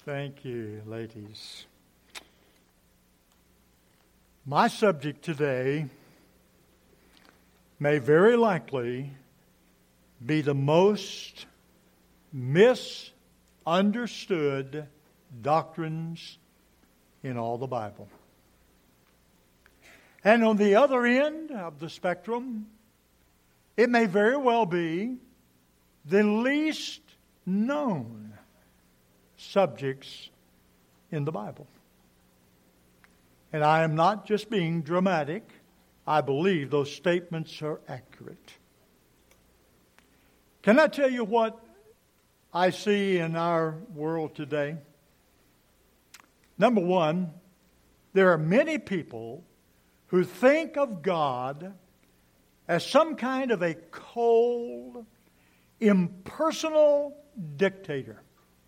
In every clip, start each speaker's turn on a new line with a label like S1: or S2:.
S1: Thank you, ladies. My subject today may very likely be the most misunderstood doctrines in all the Bible. And on the other end of the spectrum, it may very well be the least known subjects in the Bible. And I am not just being dramatic. I believe those statements are accurate. Can I tell you what I see in our world today? Number one, there are many people who think of God as some kind of a cold, impersonal dictator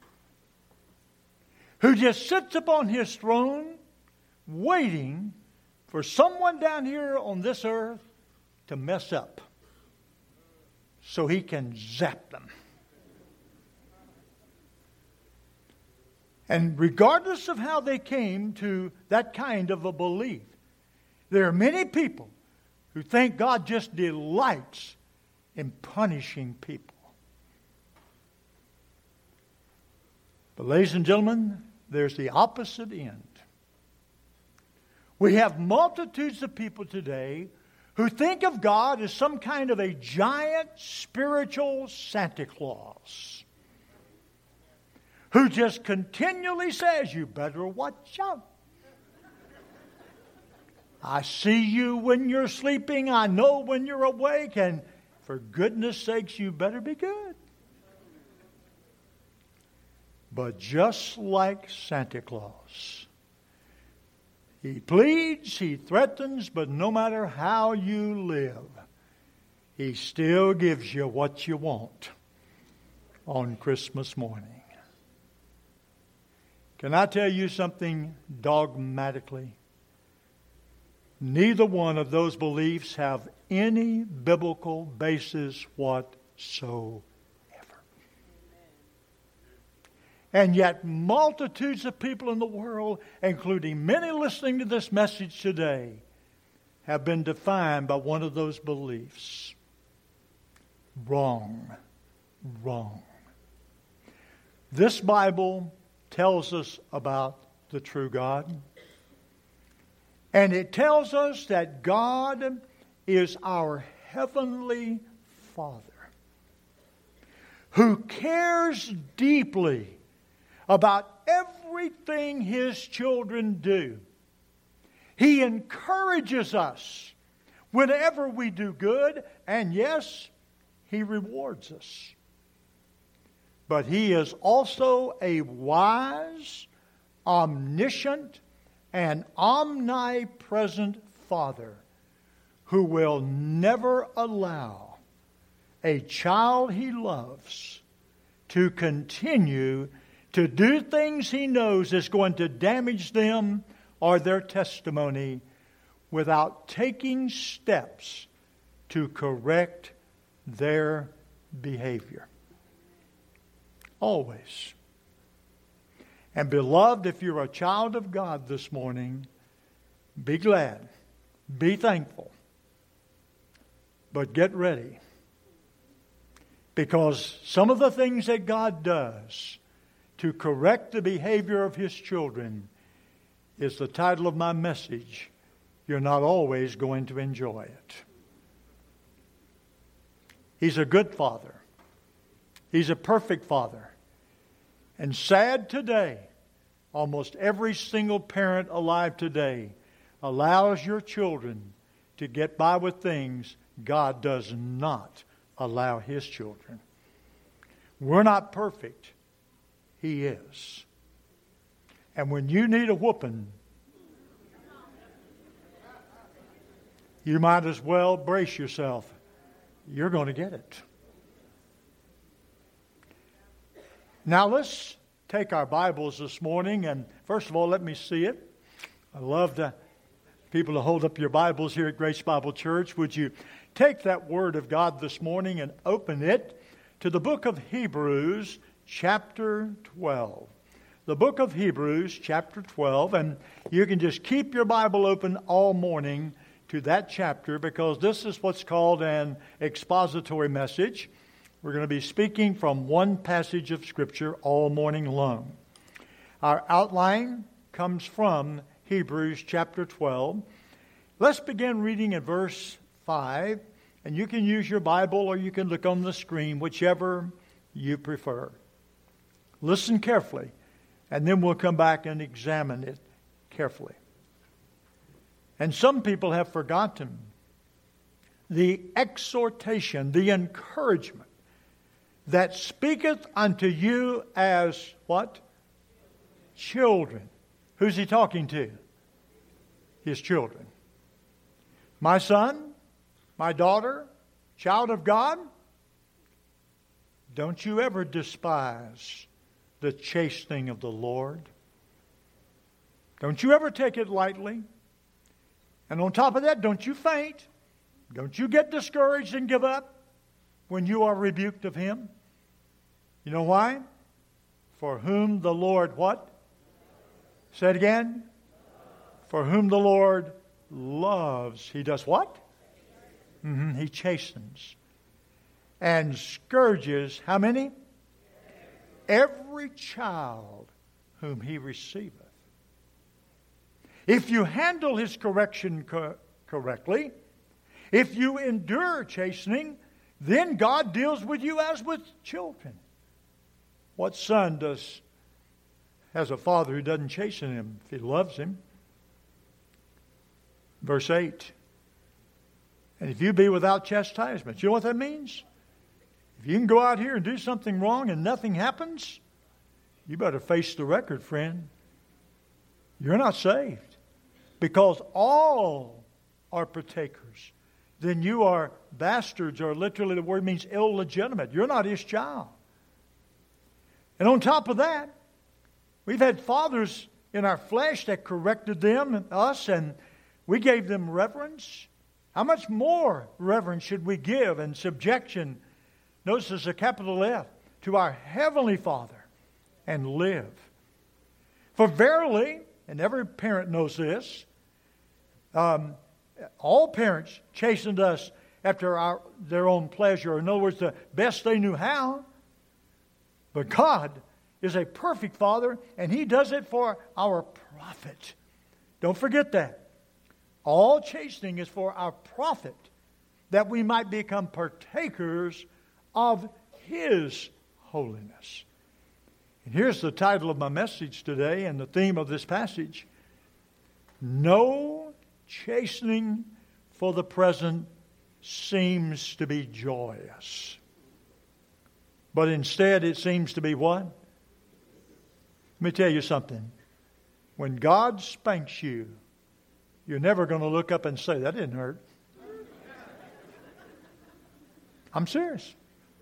S1: who just sits upon his throne waiting for someone down here on this earth to mess up so he can zap them. And regardless of how they came to that kind of a belief, there are many people who think God just delights in punishing people. But ladies and gentlemen, there's the opposite end. We have multitudes of people today who think of God as some kind of a giant spiritual Santa Claus who just continually says, "You better watch out. I see you when you're sleeping. I know when you're awake. And for goodness sakes, you better be good." But just like Santa Claus, he pleads, he threatens, but no matter how you live, he still gives you what you want on Christmas morning. Can I tell you something dogmatically? Neither one of those beliefs have any biblical basis whatsoever. And yet multitudes of people in the world, including many listening to this message today, have been defined by one of those beliefs. Wrong. This Bible tells us about the true God. And it tells us that God is our heavenly Father who cares deeply about everything His children do. He encourages us whenever we do good, and yes, He rewards us. But He is also a wise, omniscient, and omnipresent Father who will never allow a child He loves to continue to do things He knows is going to damage them or their testimony without taking steps to correct their behavior. Always. And beloved, if you're a child of God this morning, be glad, be thankful, but get ready. Because some of the things that God does to correct the behavior of His children is the title of my message. You're not always going to enjoy it. He's a good Father. He's a perfect Father. And sad today, almost every single parent alive today allows your children to get by with things God does not allow His children. We're not perfect. He is. And when you need a whooping, you might as well brace yourself. You're going to get it. Now let's take our Bibles this morning, and first of all, let me see it. I love the people to hold up your Bibles here at Grace Bible Church. Would you take that Word of God this morning and open it to the book of Hebrews, chapter 12. the book of Hebrews, chapter 12, and you can just keep your Bible open all morning to that chapter because this is what's called an expository message. We're going to be speaking from one passage of Scripture all morning long. Our outline comes from Hebrews chapter 12. Let's begin reading at verse 5, and you can use your Bible or you can look on the screen, whichever you prefer. Listen carefully, and then we'll come back and examine it carefully. And some people have forgotten the exhortation, the encouragement that speaketh unto you as what? Children. Who's he talking to? His children. My son, my daughter, child of God, don't you ever despise the chastening of the Lord. Don't you ever take it lightly. And on top of that, don't you faint. Don't you get discouraged and give up when you are rebuked of Him. You know why? For whom the Lord what? Say it again. For whom the Lord loves, He does what? He chastens. And scourges, how many? Every child whom He receiveth. If you handle His correction correctly, if you endure chastening, then God deals with you as with children. What son has a father who doesn't chasten him if he loves him? Verse 8. And if you be without chastisement, you know what that means? If you can go out here and do something wrong and nothing happens, you better face the record, friend. You're not saved. Because all are partakers. Then you are bastards, or literally the word means illegitimate. You're not His child. And on top of that, we've had fathers in our flesh that corrected us, and we gave them reverence. How much more reverence should we give and subjection, notice there's a capital F, to our Heavenly Father and live? For verily, and every parent knows this, all parents chastened us after their own pleasure. In other words, the best they knew how. But God is a perfect Father, and He does it for our profit. Don't forget that. All chastening is for our profit, that we might become partakers of His holiness. And here's the title of my message today and the theme of this passage. No chastening for the present seems to be joyous. But instead it seems to be what? Let me tell you something. When God spanks you, you're never going to look up and say, that didn't hurt. I'm serious.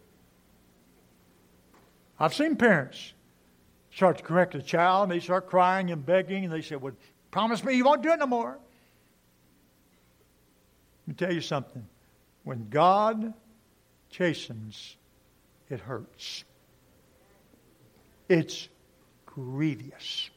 S1: I've seen parents start to correct a child, and they start crying and begging, and they say, well, promise me you won't do it no more. Let me tell you something. When God chastens, it hurts. It's grievous.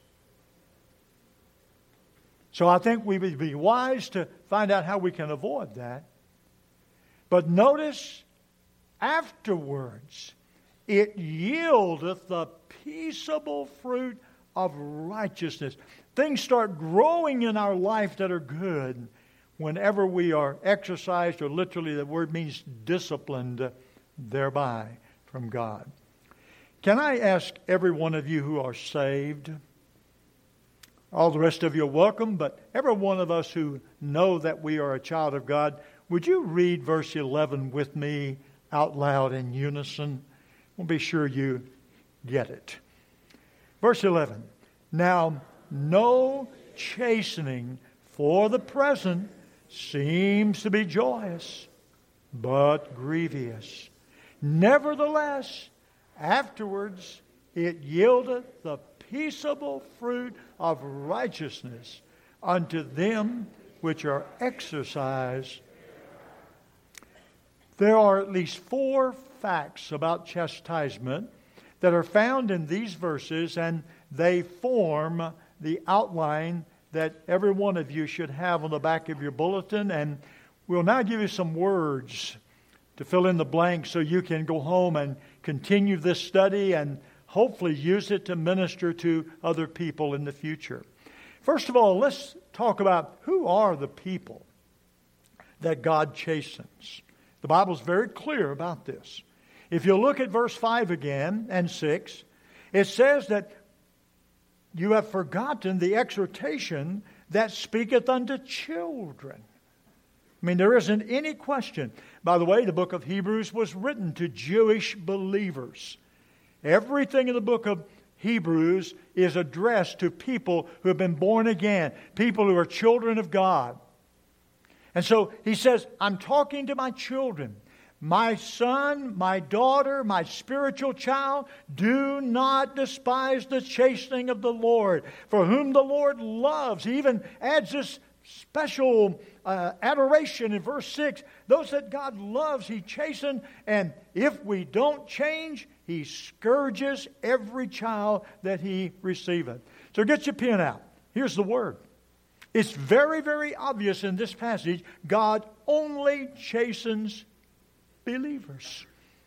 S1: So I think we would be wise to find out how we can avoid that. But notice, afterwards, it yieldeth the peaceable fruit of righteousness. Things start growing in our life that are good whenever we are exercised, or literally the word means disciplined, thereby from God. Can I ask every one of you who are saved, all the rest of you are welcome, but every one of us who know that we are a child of God, would you read verse 11 with me out loud in unison? We'll be sure you get it. Verse 11. Now, no chastening for the present seems to be joyous, but grievous. Nevertheless, afterwards it yieldeth the peaceable fruit of righteousness unto them which are exercised. There are at least 4 facts about chastisement that are found in these verses, and they form the outline that every one of you should have on the back of your bulletin. And we'll now give you some words to fill in the blanks so you can go home and continue this study and hopefully use it to minister to other people in the future. First of all, let's talk about who are the people that God chastens. The Bible's very clear about this. If you look at verse 5 again and 6, it says that you have forgotten the exhortation that speaketh unto children. I mean, there isn't any question. By the way, the book of Hebrews was written to Jewish believers. Everything in the book of Hebrews is addressed to people who have been born again, people who are children of God. And so he says, I'm talking to my children. My son, my daughter, my spiritual child, do not despise the chastening of the Lord, for whom the Lord loves. He even adds this special adoration in verse 6. Those that God loves, He chastens, and if we don't change, He scourges every child that He receiveth. So get your pen out. Here's the word. It's very, very obvious in this passage. God only chastens believers.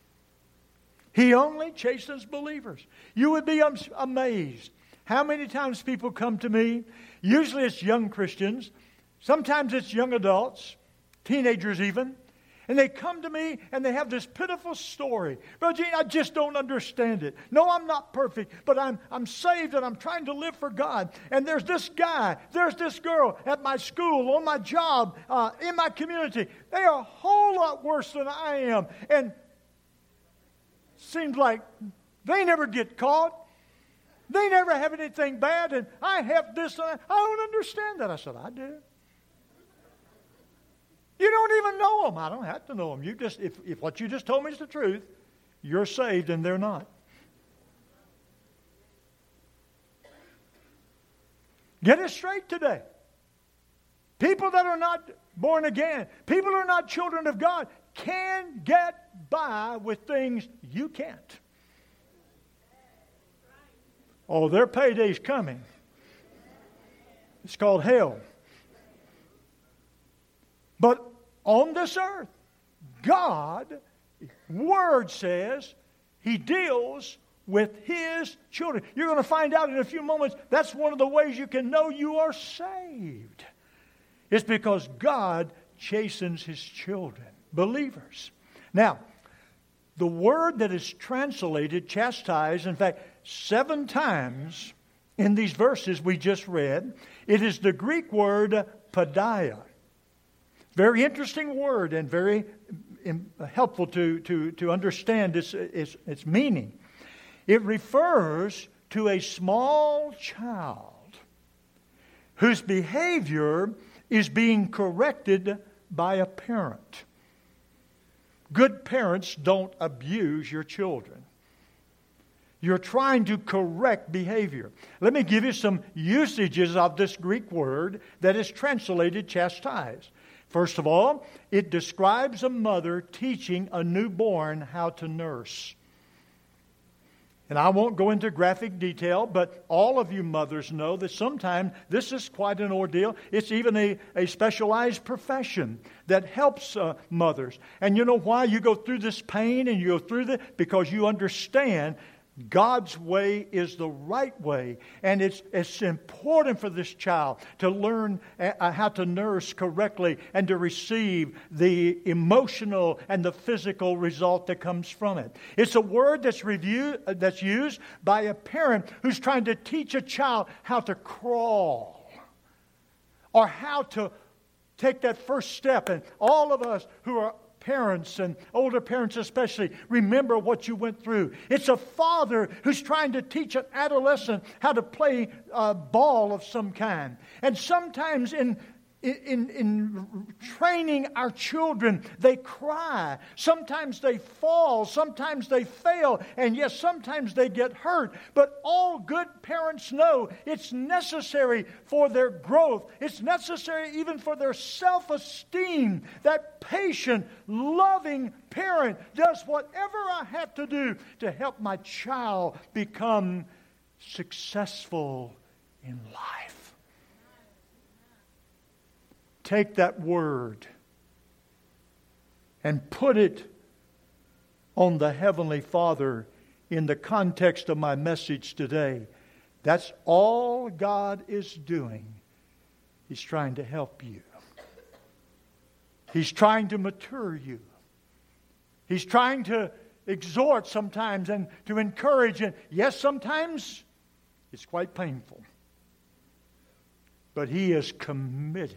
S1: He only chastens believers. You would be amazed how many times people come to me. Usually it's young Christians. Sometimes it's young adults, teenagers even. And they come to me and they have this pitiful story. Brother Gene, I just don't understand it. No, I'm not perfect, but I'm saved and I'm trying to live for God. And there's this guy, there's this girl at my school, on my job, in my community. They are a whole lot worse than I am. And it seems like they never get caught. They never have anything bad. And I have this and I don't understand that. I said, I do. You don't even know them. I don't have to know them. You just, if what you just told me is the truth, you're saved and they're not. Get it straight today. People that are not born again, people who are not children of God, can get by with things you can't. Oh, their payday's coming. It's called hell. But on this earth, God, Word says, He deals with His children. You're going to find out in a few moments, that's one of the ways you can know you are saved. It's because God chastens His children, believers. Now, the word that is translated chastise, in fact, 7 times in these verses we just read, it is the Greek word paideia. Very interesting word and very helpful to understand its meaning. It refers to a small child whose behavior is being corrected by a parent. Good parents don't abuse your children. You're trying to correct behavior. Let me give you some usages of this Greek word that is translated chastise. First of all, it describes a mother teaching a newborn how to nurse. And I won't go into graphic detail, but all of you mothers know that sometimes this is quite an ordeal. It's even a specialized profession that helps mothers. And you know why you go through this pain and you go through this? Because you understand God's way is the right way. And it's important for this child to learn how to nurse correctly and to receive the emotional and the physical result that comes from it. It's a word that's used by a parent who's trying to teach a child how to crawl or how to take that first step. And all of us who are parents and older parents especially, remember what you went through. It's a father who's trying to teach an adolescent how to play a ball of some kind. And sometimes in in training our children, they cry. Sometimes they fall. Sometimes they fail. And yes, sometimes they get hurt. But all good parents know it's necessary for their growth. It's necessary even for their self-esteem. That patient, loving parent does whatever I have to do to help my child become successful in life. Take that word and put it on the Heavenly Father in the context of my message today. That's all God is doing. He's trying to help you. He's trying to mature you. He's trying to exhort sometimes and to encourage. And yes, sometimes it's quite painful. But He is committed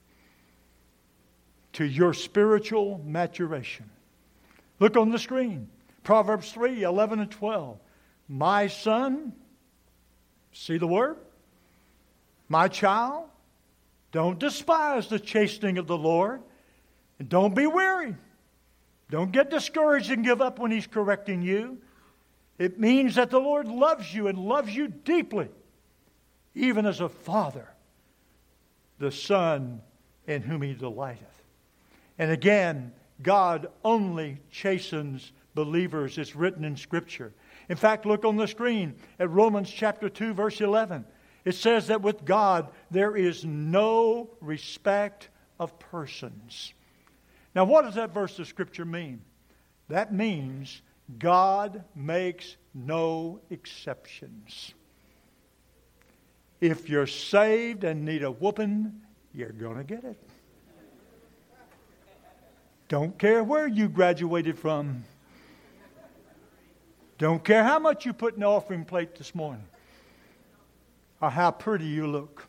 S1: to your spiritual maturation. Look on the screen. Proverbs 3, 11 and 12. My son, see the word? My child, don't despise the chastening of the Lord. And don't be weary. Don't get discouraged and give up when He's correcting you. It means that the Lord loves you and loves you deeply. Even as a father, the Son in whom He delighteth. And again, God only chastens believers. It's written in Scripture. In fact, look on the screen at Romans chapter 2, verse 11. It says that with God there is no respect of persons. Now, what does that verse of Scripture mean? That means God makes no exceptions. If you're saved and need a whooping, you're going to get it. Don't care where you graduated from. Don't care how much you put in the offering plate this morning. Or how pretty you look.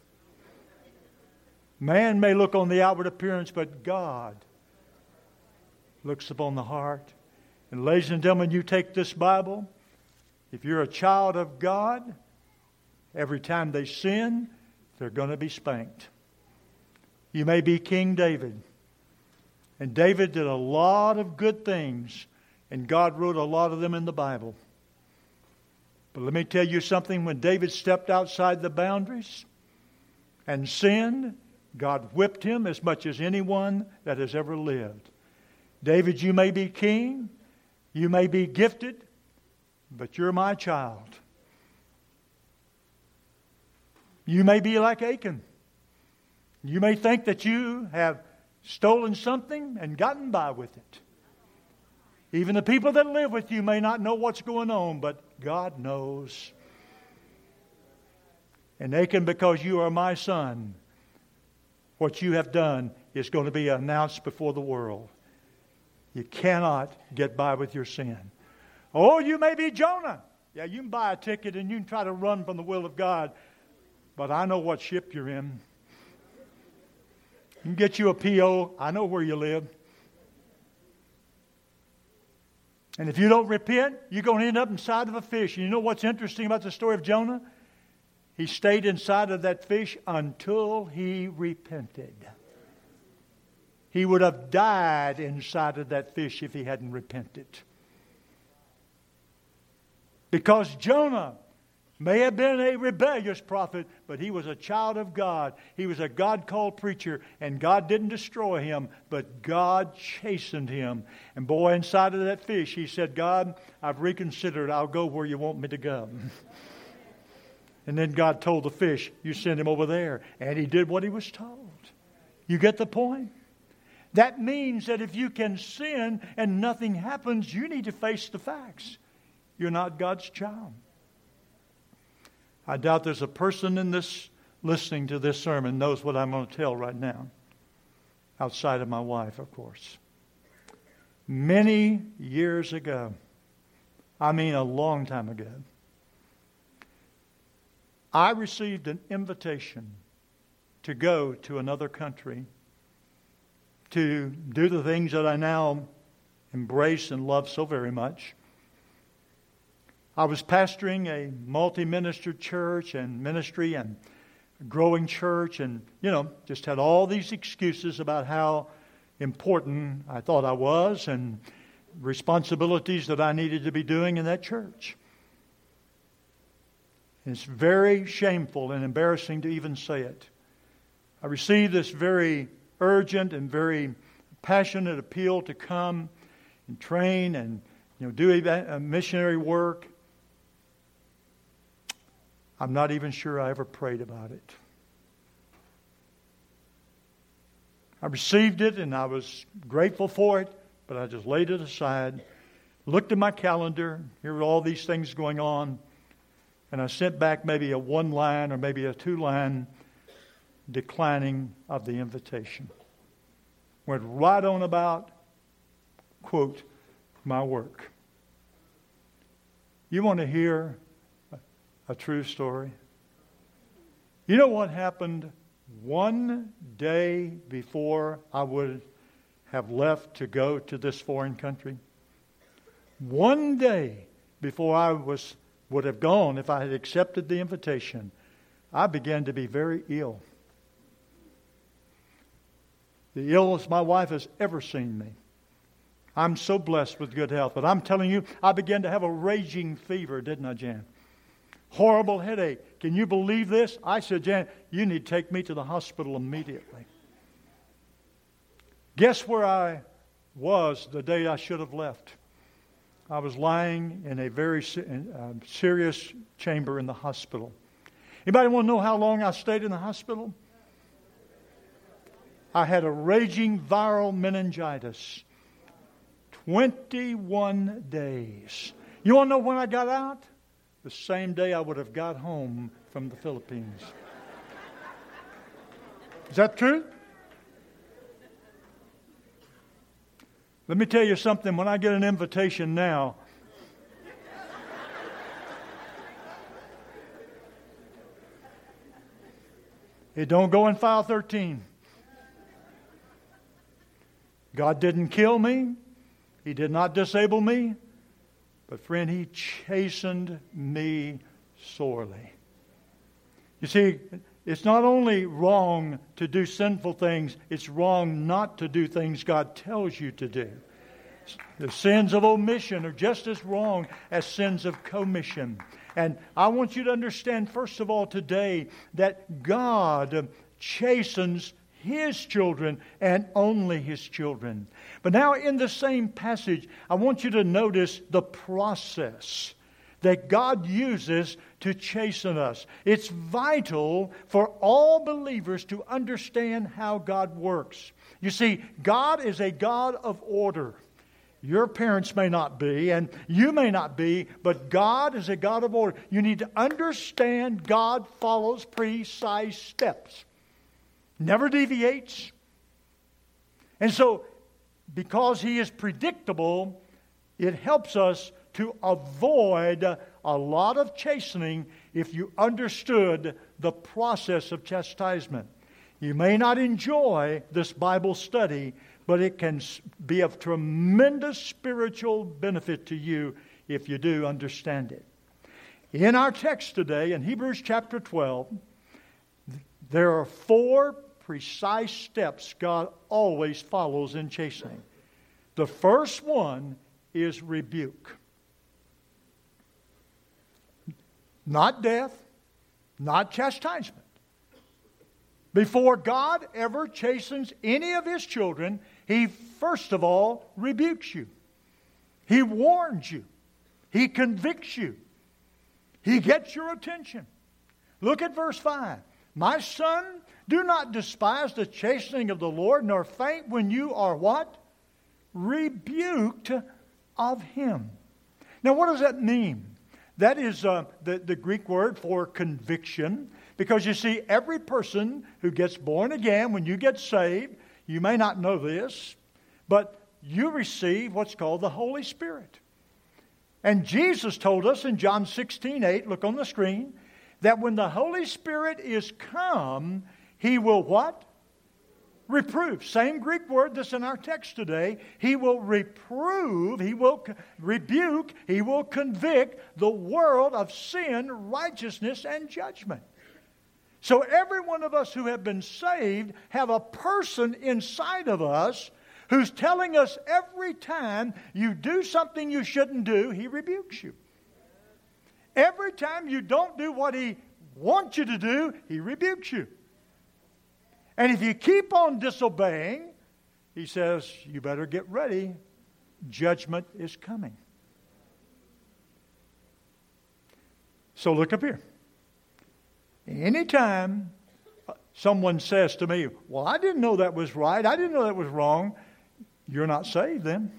S1: Man may look on the outward appearance, but God looks upon the heart. And ladies and gentlemen, you take this Bible. If you're a child of God, every time they sin, they're going to be spanked. You may be King David. And David did a lot of good things. And God wrote a lot of them in the Bible. But let me tell you something. When David stepped outside the boundaries and sinned, God whipped him as much as anyone that has ever lived. David, you may be king. You may be gifted. But you're my child. You may be like Achan. You may think that you have stolen something and gotten by with it. Even the people that live with you may not know what's going on, but God knows. And Achan, because you are my son, what you have done is going to be announced before the world. You cannot get by with your sin. Oh, you may be Jonah. Yeah, you can buy a ticket and you can try to run from the will of God. But I know what ship you're in. You can get you a P.O. I know where you live. And if you don't repent, you're going to end up inside of a fish. And you know what's interesting about the story of Jonah? He stayed inside of that fish until he repented. He would have died inside of that fish if he hadn't repented. Because Jonah may have been a rebellious prophet, but he was a child of God. He was a God-called preacher, and God didn't destroy him, but God chastened him. And boy, inside of that fish, he said, God, I've reconsidered. I'll go where you want me to go. And then God told the fish, you send him over there. And he did what he was told. You get the point? That means that if you can sin and nothing happens, you need to face the facts. You're not God's child. I doubt there's a person in this listening to this sermon knows what I'm going to tell right now. Outside of my wife, of course. Many years ago, I mean a long time ago, I received an invitation to go to another country to do the things that I now embrace and love so very much. I was pastoring a multi-minister church and ministry, and growing church and, just had all these excuses about how important I thought I was and responsibilities that I needed to be doing in that church. And it's very shameful and embarrassing to even say it. I received this very urgent and very passionate appeal to come and train and do a missionary work. I'm not even sure I ever prayed about it. I received it and I was grateful for it, but I just laid it aside, looked at my calendar, here were all these things going on, and I sent back maybe a 1-line or maybe a 2-line declining of the invitation. Went right on about, quote, my work. You want to hear a true story? You know what happened one day before I would have left to go to this foreign country? One day before I would have gone, if I had accepted the invitation, I began to be very ill. The illest my wife has ever seen me. I'm so blessed with good health. But I'm telling you, I began to have a raging fever, didn't I, Jan? Horrible headache. Can you believe this? I said, Jan, you need to take me to the hospital immediately. Guess where I was the day I should have left? I was lying in a very serious chamber in the hospital. Anybody want to know how long I stayed in the hospital? I had a raging viral meningitis. 21 days. You want to know when I got out? The same day I would have got home from the Philippines. Is that true? Let me tell you something. When I get an invitation now, it don't go in file 13. God didn't kill me. He did not disable me. But friend, He chastened me sorely. You see, it's not only wrong to do sinful things, it's wrong not to do things God tells you to do. The sins of omission are just as wrong as sins of commission. And I want you to understand, first of all, today, that God chastens His children and only His children. But now in the same passage, I want you to notice the process that God uses to chasten us. It's vital for all believers to understand how God works. You see, God is a God of order. Your parents may not be, and you may not be, but God is a God of order. You need to understand God follows precise steps. Never deviates. And so, because He is predictable, it helps us to avoid a lot of chastening if you understood the process of chastisement. You may not enjoy this Bible study, but it can be of tremendous spiritual benefit to you if you do understand it. In our text today, in Hebrews chapter 12, there are 4 precise steps God always follows in chastening. The first one is rebuke. Not death, not chastisement. Before God ever chastens any of His children, He first of all rebukes you. He warns you. He convicts you. He gets your attention. Look at verse 5. My son, do not despise the chastening of the Lord, nor faint when you are what? Rebuked of Him. Now, what does that mean? That is the Greek word for conviction. Because you see, every person who gets born again, when you get saved, you may not know this, but you receive what's called the Holy Spirit. And Jesus told us in John 16:8, look on the screen, that when the Holy Spirit is come, He will what? Reprove. Same Greek word that's in our text today. He will reprove, He will rebuke, He will convict the world of sin, righteousness, and judgment. So every one of us who have been saved have a person inside of us who's telling us every time you do something you shouldn't do, He rebukes you. Every time you don't do what He wants you to do, He rebukes you. And if you keep on disobeying, He says, you better get ready. Judgment is coming. So look up here. Anytime someone says to me, well, I didn't know that was right, I didn't know that was wrong, you're not saved then.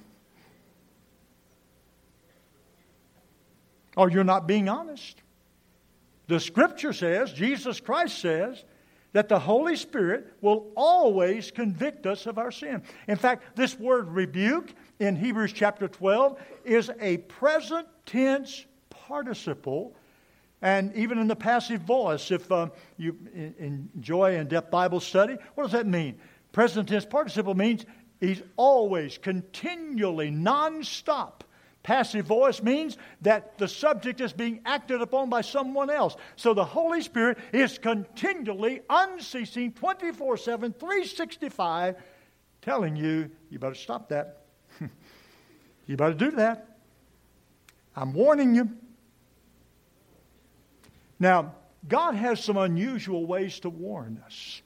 S1: Or you're not being honest. The Scripture says, Jesus Christ says, that the Holy Spirit will always convict us of our sin. In fact, this word rebuke in Hebrews chapter 12 is a present tense participle. And even in the passive voice, if you enjoy in-depth Bible study, what does that mean? Present tense participle means He's always, continually, non-stop. Passive voice means that the subject is being acted upon by someone else. So the Holy Spirit is continually, unceasing, 24/7, 365, telling you, you better stop that. You better do that. I'm warning you. Now, God has some unusual ways to warn us.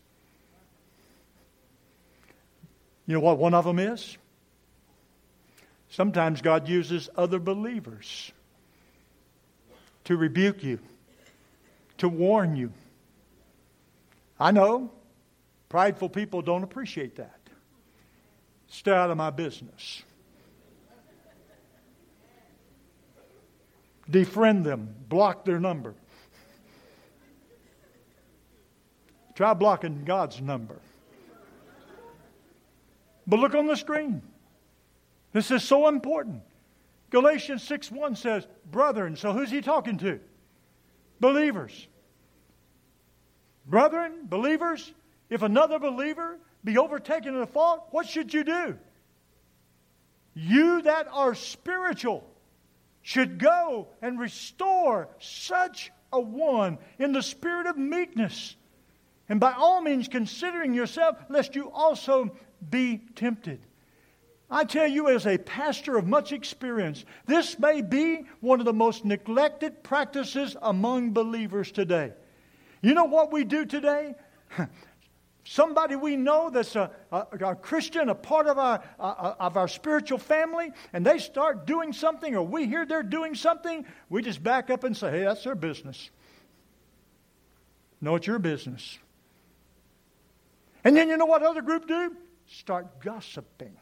S1: You know what one of them is? Sometimes God uses other believers to rebuke you, to warn you. I know prideful people don't appreciate that. Stay out of my business. Defriend them. Block their number. Try blocking God's number. But look on the screen. This is so important. Galatians 6:1 says, brethren. So who's he talking to? Believers. Brethren, believers, if another believer be overtaken in a fault, what should you do? You that are spiritual should go and restore such a one in the spirit of meekness. And by all means considering yourself, lest you also be tempted. I tell you, as a pastor of much experience, this may be one of the most neglected practices among believers today. You know what we do today? Somebody we know that's a Christian, a part of our spiritual family, and they start doing something, or we hear they're doing something, we just back up and say, hey, that's their business. No, it's your business. And then you know what other group do? Start gossiping.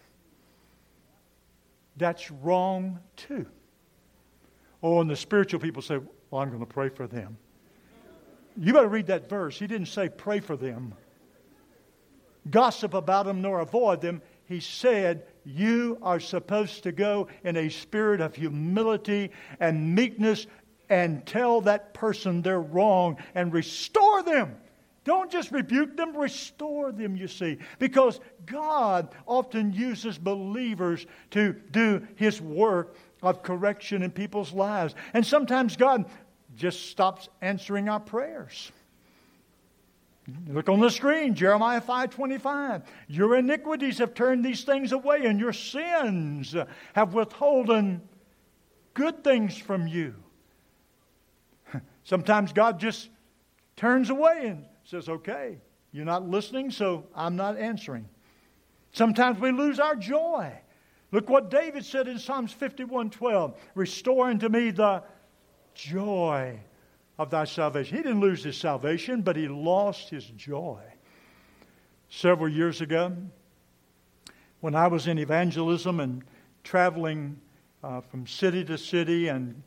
S1: That's wrong too. Oh, and the spiritual people say, well, I'm going to pray for them. You better read that verse. He didn't say pray for them. Gossip about them nor avoid them. He said you are supposed to go in a spirit of humility and meekness and tell that person they're wrong and restore them. Don't just rebuke them, restore them, you see. Because God often uses believers to do His work of correction in people's lives. And sometimes God just stops answering our prayers. Look on the screen, Jeremiah 5:25. Your iniquities have turned these things away, and your sins have withholden good things from you. Sometimes God just turns away and says, okay, you're not listening, so I'm not answering. Sometimes we lose our joy. Look what David said in Psalms 51:12. Restore unto me the joy of thy salvation. He didn't lose his salvation, but he lost his joy. Several years ago, when I was in evangelism and traveling from city to city and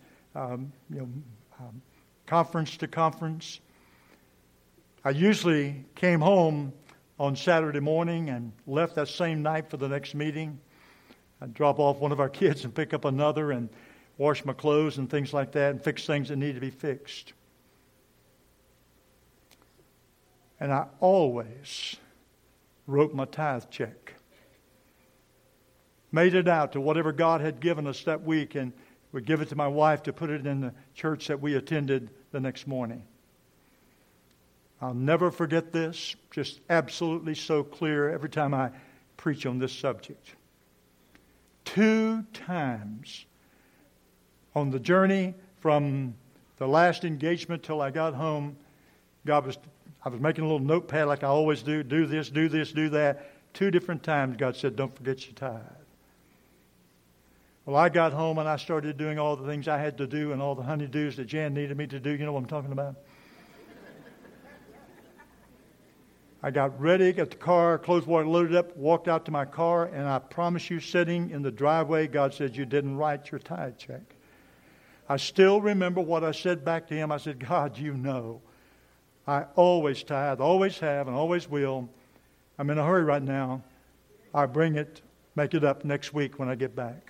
S1: conference to conference, I usually came home on Saturday morning and left that same night for the next meeting. I'd drop off one of our kids and pick up another and wash my clothes and things like that and fix things that need to be fixed. And I always wrote my tithe check. Made it out to whatever God had given us that week and would give it to my wife to put it in the church that we attended the next morning. I'll never forget this. Just absolutely so clear every time I preach on this subject. 2 times on the journey from the last engagement till I got home, I was making a little notepad like I always do. Do this, do that. 2 different times God said, don't forget your tithe. Well, I got home and I started doing all the things I had to do and all the honeydews that Jan needed me to do. You know what I'm talking about? I got ready, got the car, clothes water loaded up, walked out to my car, and I promise you, sitting in the driveway, God said, you didn't write your tithe check. I still remember what I said back to Him. I said, God, you know, I always tithe, always have, and always will. I'm in a hurry right now. I bring it, make it up next week when I get back.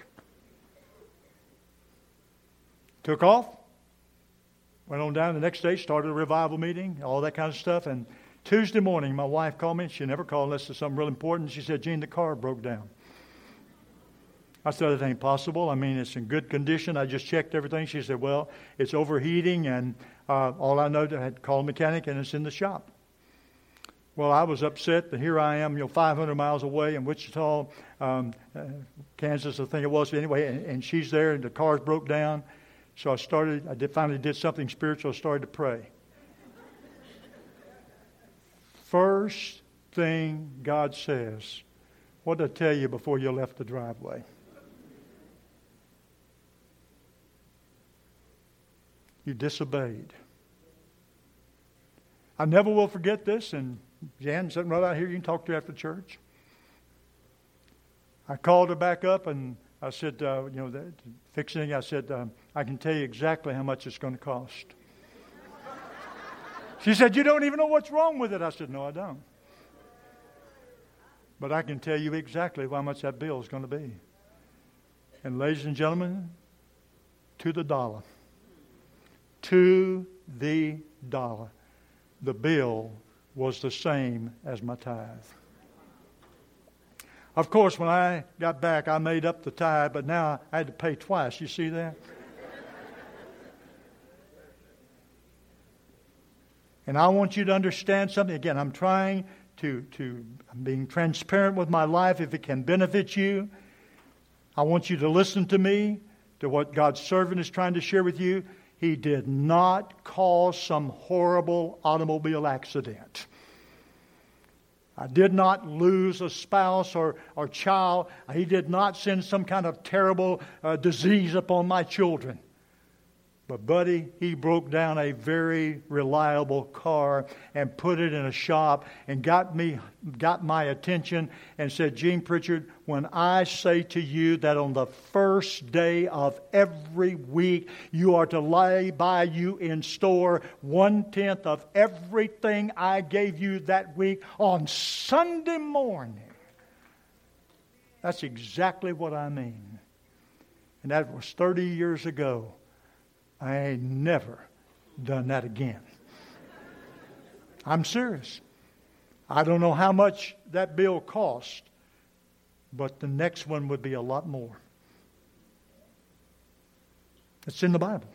S1: Took off, went on down the next day, started a revival meeting, all that kind of stuff, and Tuesday morning, my wife called me. She never called unless it's something real important. She said, Gene, the car broke down. I said, it ain't possible. I mean, it's in good condition. I just checked everything. She said, well, it's overheating, and all I know, I had to call a mechanic, and it's in the shop. Well, I was upset that here I am, 500 miles away in Wichita, Kansas, I think it was. Anyway, and she's there, and the car's broke down. So I finally did something spiritual. I started to pray. First thing God says, what did I tell you before you left the driveway? You disobeyed. I never will forget this, and Jan sitting right out here, you can talk to her after church. I called her back up and I said, fixing it, I said, I can tell you exactly how much it's going to cost. She said, you don't even know what's wrong with it. I said, no, I don't. But I can tell you exactly how much that bill is going to be. And ladies and gentlemen, to the dollar. To the dollar. The bill was the same as my tithe. Of course, when I got back, I made up the tithe, but now I had to pay twice. You see that? And I want you to understand something. Again, I'm trying I'm being transparent with my life if it can benefit you. I want you to listen to me, to what God's servant is trying to share with you. He did not cause some horrible automobile accident. I did not lose a spouse or child. He did not send some kind of terrible disease upon my children. But, buddy, he broke down a very reliable car and put it in a shop and got my attention and said, Gene Pritchard, when I say to you that on the first day of every week you are to lay by you in store 1/10 of everything I gave you that week on Sunday morning. That's exactly what I mean. And that was 30 years ago. I ain't never done that again. I'm serious. I don't know how much that bill cost, but the next one would be a lot more. It's in the Bible.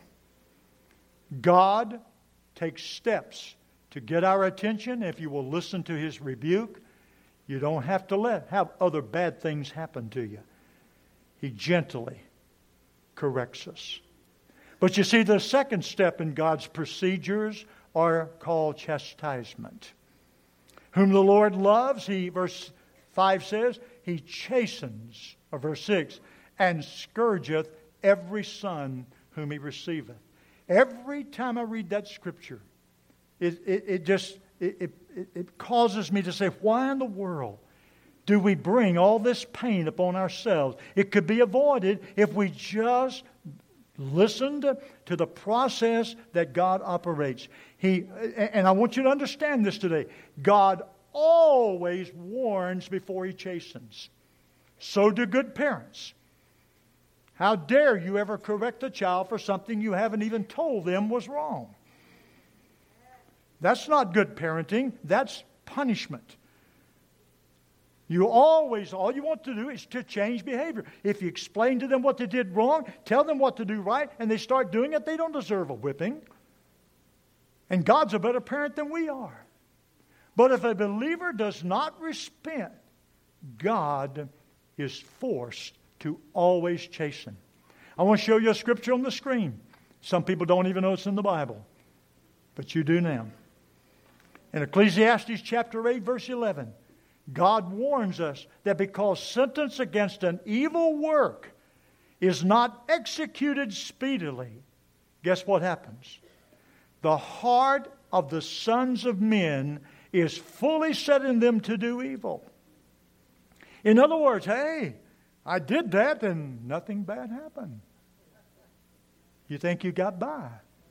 S1: God takes steps to get our attention. If you will listen to His rebuke, you don't have to have other bad things happen to you. He gently corrects us. But you see, the second step in God's procedures are called chastisement. Whom the Lord loves, verse 5 says, He chastens, or verse 6, and scourgeth every son whom He receiveth. Every time I read that scripture, it causes me to say, why in the world do we bring all this pain upon ourselves? It could be avoided if we just listened to the process that God operates. And I want you to understand this today. God always warns before He chastens. So do good parents. How dare you ever correct a child for something you haven't even told them was wrong? That's not good parenting. That's punishment. All you want to do is to change behavior. If you explain to them what they did wrong, tell them what to do right, and they start doing it, they don't deserve a whipping. And God's a better parent than we are. But if a believer does not repent, God is forced to always chasten. I want to show you a scripture on the screen. Some people don't even know it's in the Bible. But you do now. In Ecclesiastes chapter 8, verse 11, God warns us that because sentence against an evil work is not executed speedily, guess what happens? The heart of the sons of men is fully set in them to do evil. In other words, hey, I did that and nothing bad happened. You think you got by.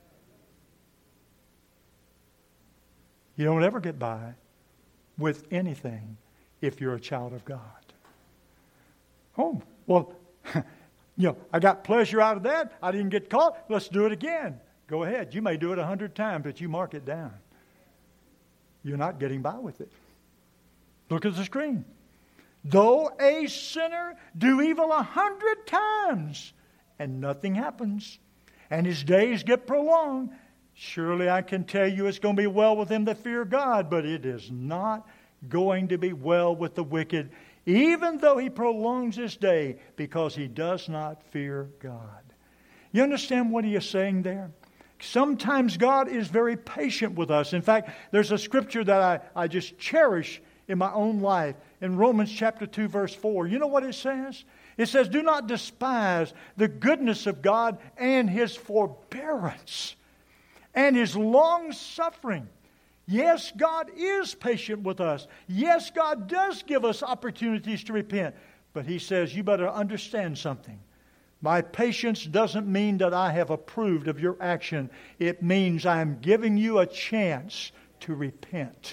S1: You don't ever get by with anything if you're a child of God. Oh, well, I got pleasure out of that. I didn't get caught. Let's do it again. Go ahead. You may do it 100 times, but you mark it down. You're not getting by with it. Look at the screen. Though a sinner do evil 100 times and nothing happens, and his days get prolonged, surely I can tell you it's going to be well with them that fear God, but it is not going to be well with the wicked, even though he prolongs his day, because he does not fear God. You understand what he is saying there? Sometimes God is very patient with us. In fact, there's a scripture that I just cherish in my own life. In Romans chapter 2, verse 4. You know what it says? It says, do not despise the goodness of God and His forbearance and His long suffering. Yes, God is patient with us. Yes, God does give us opportunities to repent. But He says, you better understand something. My patience doesn't mean that I have approved of your action. It means I am giving you a chance to repent.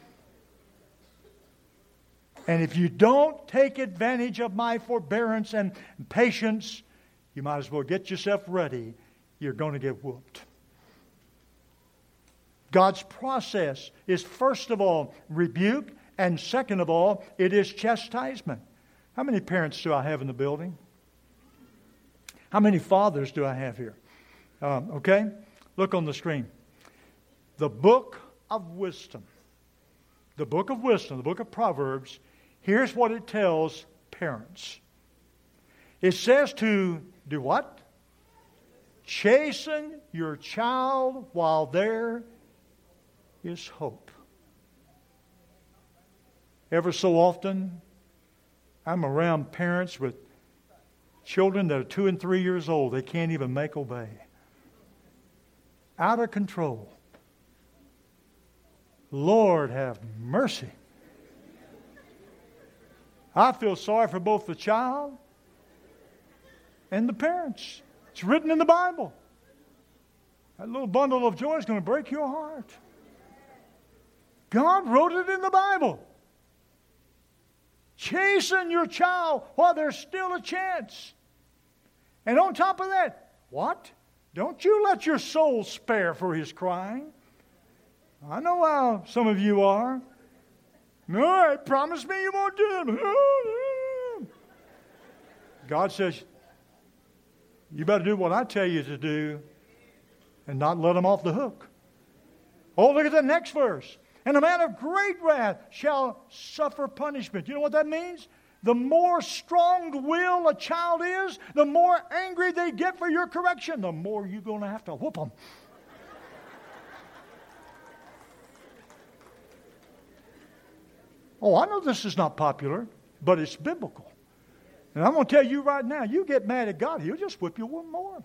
S1: And if you don't take advantage of my forbearance and patience, you might as well get yourself ready. You're going to get whooped. God's process is, first of all, rebuke, and second of all, it is chastisement. How many parents do I have in the building? How many fathers do I have here? Okay? Look on the screen. The book of wisdom. The book of wisdom, the book of Proverbs, here's what it tells parents. It says to do what? Chasten your child while there is hope. Ever so often, I'm around parents with children that are 2 and 3 years old. They can't even make obey. Out of control. Lord have mercy. I feel sorry for both the child and the parents. It's written in the Bible. That little bundle of joy is going to break your heart. God wrote it in the Bible. Chasten your child while there's still a chance. And on top of that, what? Don't you let your soul spare for his crying. I know how some of you are. No, promise me you won't do it. God says, you better do what I tell you to do and not let them off the hook. Oh, look at the next verse. And a man of great wrath shall suffer punishment. You know what that means? The more strong-willed a child is, the more angry they get for your correction, the more you're going to have to whoop them. Oh, I know this is not popular, but it's biblical. And I'm going to tell you right now, you get mad at God, He'll just whip you one more.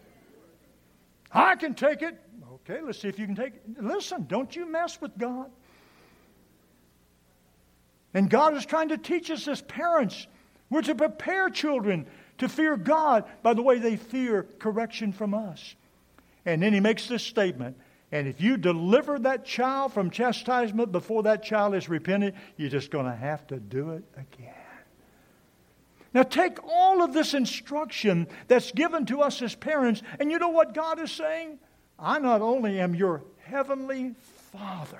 S1: I can take it. Okay, let's see if you can take it. Listen, don't you mess with God. And God is trying to teach us as parents. We're to prepare children to fear God by the way they fear correction from us. And then He makes this statement. And if you deliver that child from chastisement before that child is repentant, you're just going to have to do it again. Now take all of this instruction that's given to us as parents, and you know what God is saying? I not only am your heavenly Father,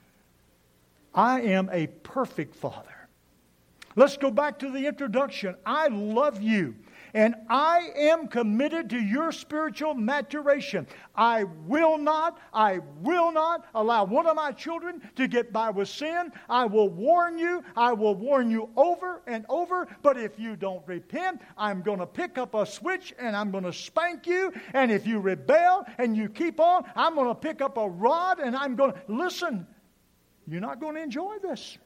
S1: I am a perfect Father. Let's go back to the introduction. I love you. and I am committed to your spiritual maturation. I will not allow one of my children to get by with sin. I will warn you over and over, but if you don't repent, I'm going to pick up a switch and I'm going to spank you, and if you rebel and you keep on, I'm going to pick up a rod and I'm going to... Listen, you're not going to enjoy this.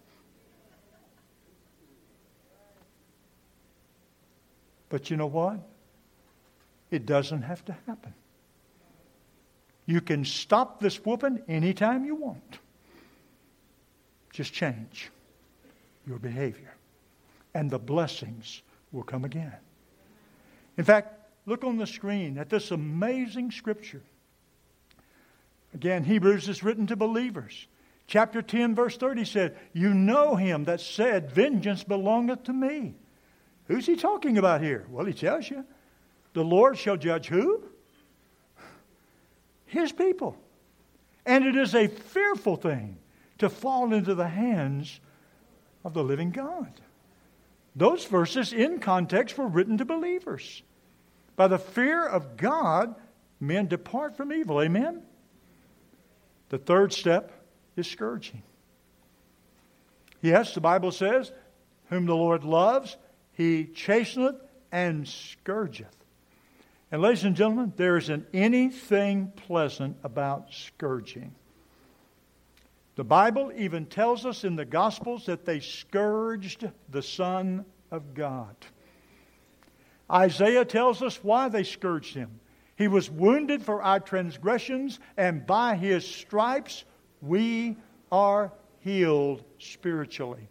S1: But you know what? It doesn't have to happen. You can stop this whooping anytime you want. Just change your behavior, and the blessings will come again. In fact, look on the screen at this amazing scripture. Again, Hebrews is written to believers. Chapter 10, verse 30 said, "You know him that said, vengeance belongeth to me." Who's he talking about here? Well, he tells you. The Lord shall judge who? His people. And it is a fearful thing to fall into the hands of the living God. Those verses in context were written to believers. By the fear of God, men depart from evil. Amen? The third step is scourging. Yes, the Bible says, whom the Lord loves, He chasteneth and scourgeth. And ladies and gentlemen, there isn't anything pleasant about scourging. The Bible even tells us in the Gospels that they scourged the Son of God. Isaiah tells us why they scourged Him. He was wounded for our transgressions, and by His stripes we are healed spiritually.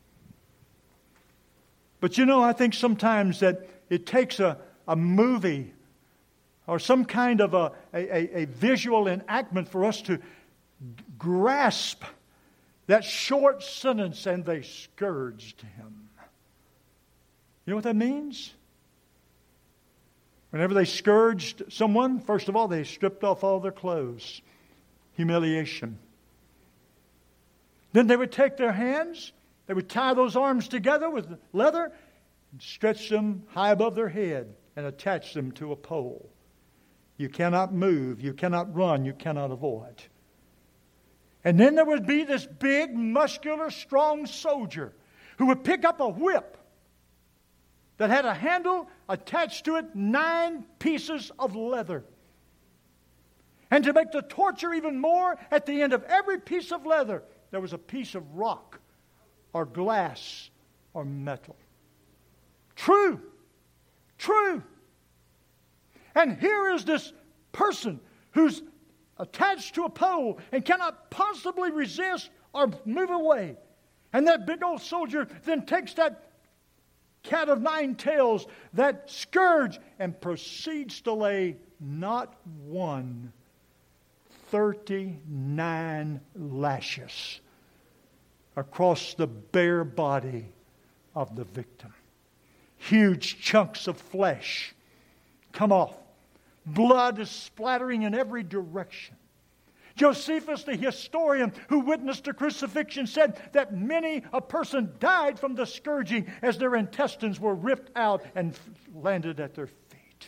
S1: But you know, I think sometimes that it takes a movie or some kind of a visual enactment for us to grasp that short sentence, and they scourged Him. You know what that means? Whenever they scourged someone, first of all, they stripped off all their clothes. Humiliation. Then they would take their hands, they would tie those arms together with leather and stretch them high above their head and attach them to a pole. You cannot move, you cannot run, you cannot avoid. And then there would be this big, muscular, strong soldier who would pick up a whip that had a handle attached to it, 9 pieces of leather. And to make the torture even more, at the end of every piece of leather, there was a piece of rock or glass or metal. True. And here is this person who's attached to a pole and cannot possibly resist or move away. And that big old soldier then takes that cat of 9 tails, that scourge, and proceeds to lay not one, 39 lashes across the bare body of the victim. Huge chunks of flesh come off. Blood is splattering in every direction. Josephus, the historian who witnessed the crucifixion, said that many a person died from the scourging as their intestines were ripped out and landed at their feet.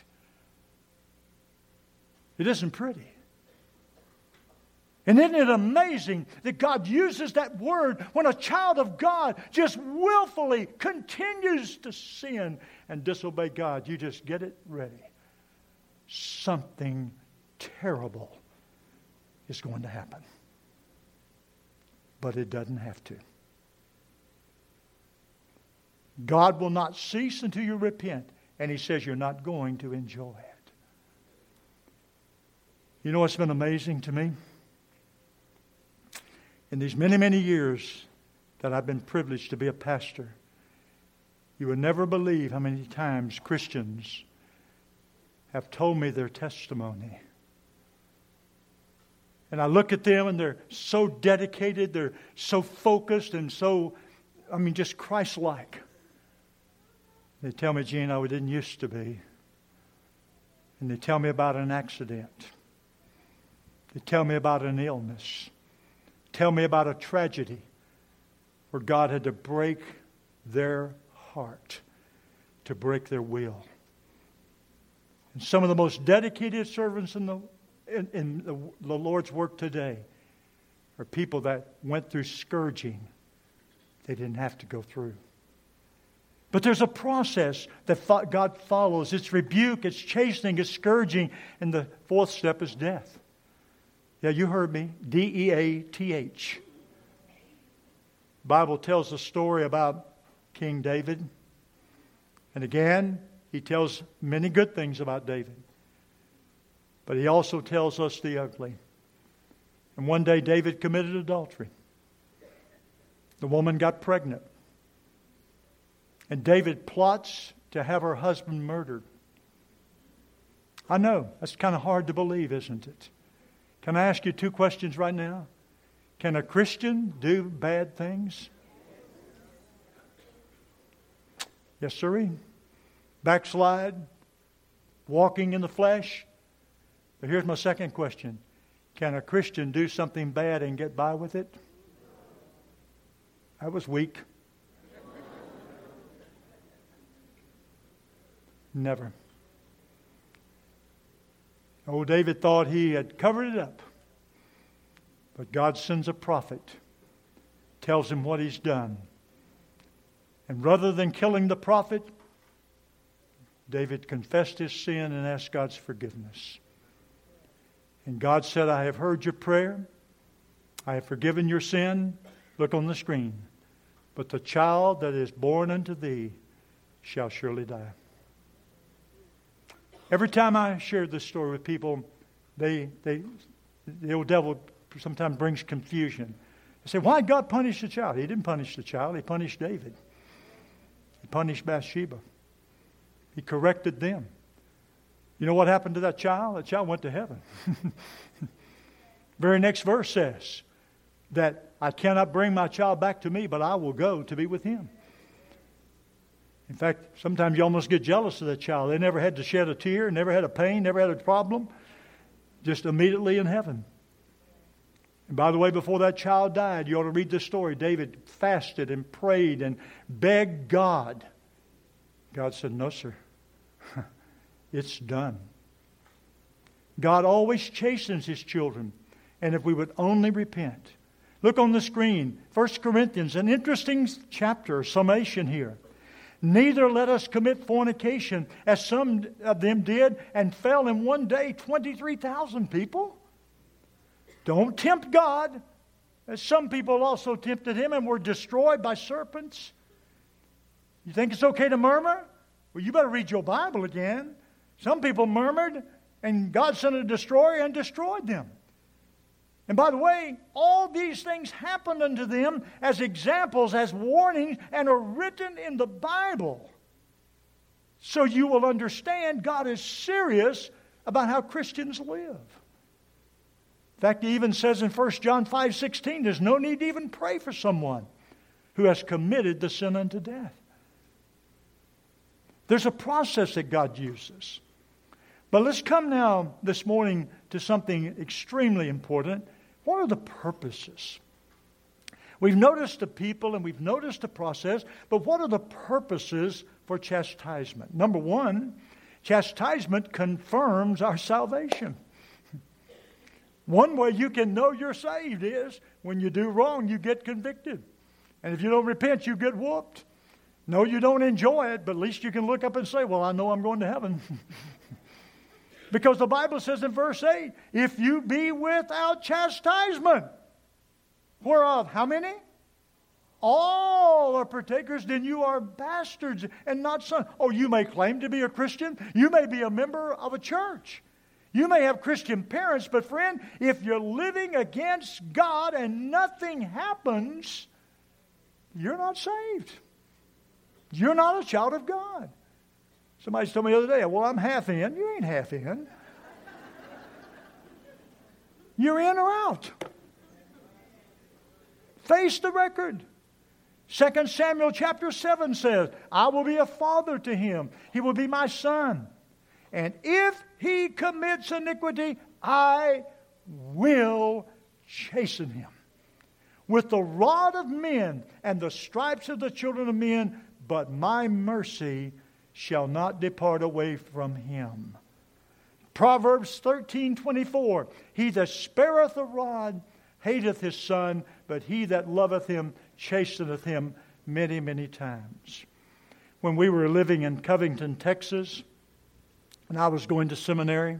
S1: It isn't pretty. And isn't it amazing that God uses that word when a child of God just willfully continues to sin and disobey God? You just get it ready. Something terrible is going to happen. But it doesn't have to. God will not cease until you repent. And He says you're not going to enjoy it. You know what's been amazing to me? In these many, many years that I've been privileged to be a pastor, you would never believe how many times Christians have told me their testimony. And I look at them and they're so dedicated, they're so focused and so, just Christ-like. They tell me, Gene, I didn't used to be. And they tell me about an accident. They tell me about an illness. Tell me about a tragedy where God had to break their heart, to break their will. And some of the most dedicated servants in the Lord's work today are people that went through scourging they didn't have to go through. But there's a process that God follows. It's rebuke, it's chastening, it's scourging, and the fourth step is death. Yeah, you heard me. D-E-A-T-H. The Bible tells a story about King David. And again, he tells many good things about David. But he also tells us the ugly. And one day David committed adultery. The woman got pregnant. And David plots to have her husband murdered. I know, that's kind of hard to believe, isn't it? Can I ask you two questions right now? Can a Christian do bad things? Yes, sirree. Backslide, walking in the flesh. But here's my second question. Can a Christian do something bad and get by with it? That was weak. Never. Oh, David thought he had covered it up. But God sends a prophet, tells him what he's done. And rather than killing the prophet, David confessed his sin and asked God's forgiveness. And God said, I have heard your prayer. I have forgiven your sin. Look on the screen. But the child that is born unto thee shall surely die. Every time I share this story with people, the old devil sometimes brings confusion. They say, why did God punish the child? He didn't punish the child. He punished David. He punished Bathsheba. He corrected them. You know what happened to that child? That child went to heaven. Very next verse says that I cannot bring my child back to me, but I will go to be with him. In fact, sometimes you almost get jealous of that child. They never had to shed a tear, never had a pain, never had a problem. Just immediately in heaven. And by the way, before that child died, you ought to read this story. David fasted and prayed and begged God. God said, no, sir. It's done. God always chastens His children. And if we would only repent. Look on the screen. 1 Corinthians, an interesting chapter, summation here. Neither let us commit fornication, as some of them did, and fell in one day 23,000 people. Don't tempt God, as some people also tempted Him and were destroyed by serpents. You think it's okay to murmur? Well, you better read your Bible again. Some people murmured, and God sent a destroyer and destroyed them. And by the way, all these things happened unto them as examples, as warnings, and are written in the Bible. So you will understand God is serious about how Christians live. In fact, He even says in 1 John 5:16, there's no need to even pray for someone who has committed the sin unto death. There's a process that God uses. But let's come now this morning to something extremely important. What are the purposes? We've noticed the people and we've noticed the process, but what are the purposes for chastisement? Number one, chastisement confirms our salvation. One way you can know you're saved is when you do wrong, you get convicted. And if you don't repent, you get whooped. No, you don't enjoy it, but at least you can look up and say, well, I know I'm going to heaven. Because the Bible says in verse 8, if you be without chastisement, whereof how many? All are partakers, then you are bastards and not sons. Oh, you may claim to be a Christian. You may be a member of a church. You may have Christian parents, but friend, if you're living against God and nothing happens, you're not saved. You're not a child of God. Somebody told me the other day, well, I'm half in. You ain't half in. You're in or out. Face the record. 2 Samuel chapter 7 says, I will be a father to him. He will be my son. And if he commits iniquity, I will chasten him with the rod of men and the stripes of the children of men, but my mercy shall not depart away from him. Proverbs 13:24. He that spareth a rod hateth his son, but he that loveth him chasteneth him many, many times. When we were living in Covington, Texas, and I was going to seminary,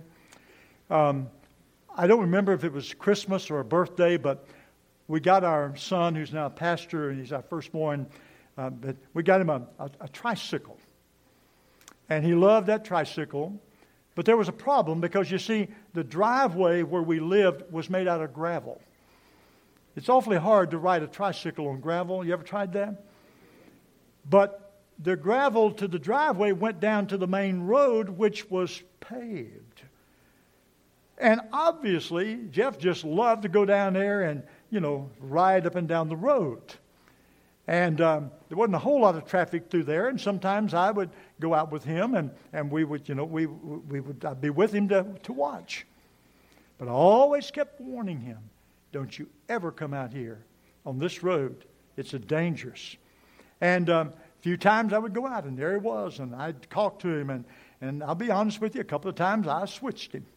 S1: I don't remember if it was Christmas or a birthday, but we got our son, who's now a pastor, and he's our firstborn, but we got him a tricycle. And he loved that tricycle. But there was a problem because, you see, the driveway where we lived was made out of gravel. It's awfully hard to ride a tricycle on gravel. You ever tried that? But the gravel to the driveway went down to the main road, which was paved. And obviously, Jeff just loved to go down there and, ride up and down the road. And there wasn't a whole lot of traffic through there. And sometimes I would go out with him, and we would, I'd be with him to watch. But I always kept warning him, don't you ever come out here on this road. It's dangerous. And a few times I would go out, and there he was, and I'd talk to him. And I'll be honest with you, a couple of times I switched him.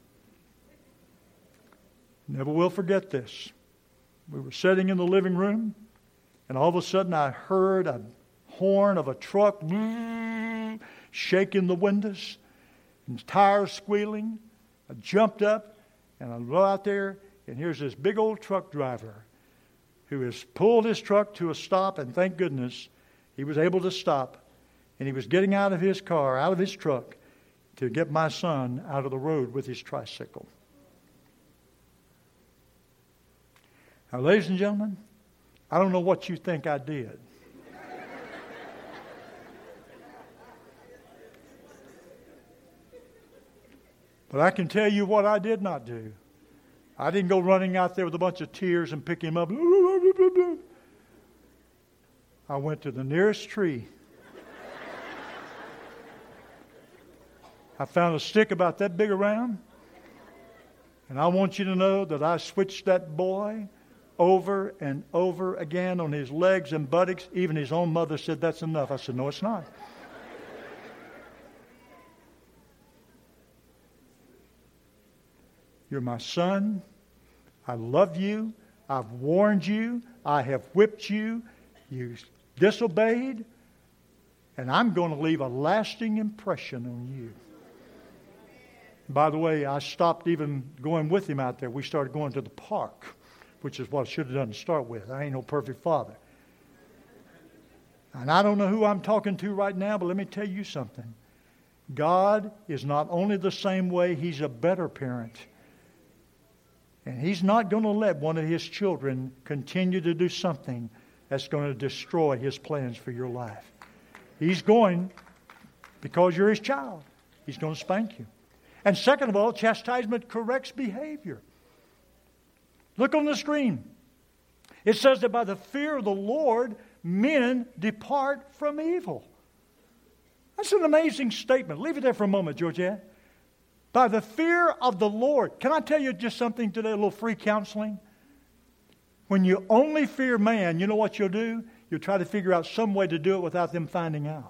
S1: Never will forget this. We were sitting in the living room, and all of a sudden I heard a horn of a truck shaking the windows and tires squealing. I jumped up and I go out there, and here's this big old truck driver who has pulled his truck to a stop, and thank goodness he was able to stop. And he was getting out of his car, out of his truck, to get my son out of the road with his tricycle. Now, ladies and gentlemen, I don't know what you think I did. But I can tell you what I did not do. I didn't go running out there with a bunch of tears and pick him up. I went to the nearest tree. I found a stick about that big around. And I want you to know that I switched that boy over and over again on his legs and buttocks. Even his own mother said, that's enough. I said, no, it's not. You're my son. I love you. I've warned you. I have whipped you. You disobeyed. And I'm going to leave a lasting impression on you. By the way, I stopped even going with him out there. We started going to the park, which is what I should have done to start with. I ain't no perfect father. And I don't know who I'm talking to right now, but let me tell you something. God is not only the same way, He's a better parent. And He's not going to let one of His children continue to do something that's going to destroy His plans for your life. He's going, because you're His child, He's going to spank you. And second of all, chastisement corrects behavior. Look on the screen. It says that by the fear of the Lord, men depart from evil. That's an amazing statement. Leave it there for a moment, Georgette. By the fear of the Lord. Can I tell you just something today, a little free counseling? When you only fear man, you know what you'll do? You'll try to figure out some way to do it without them finding out.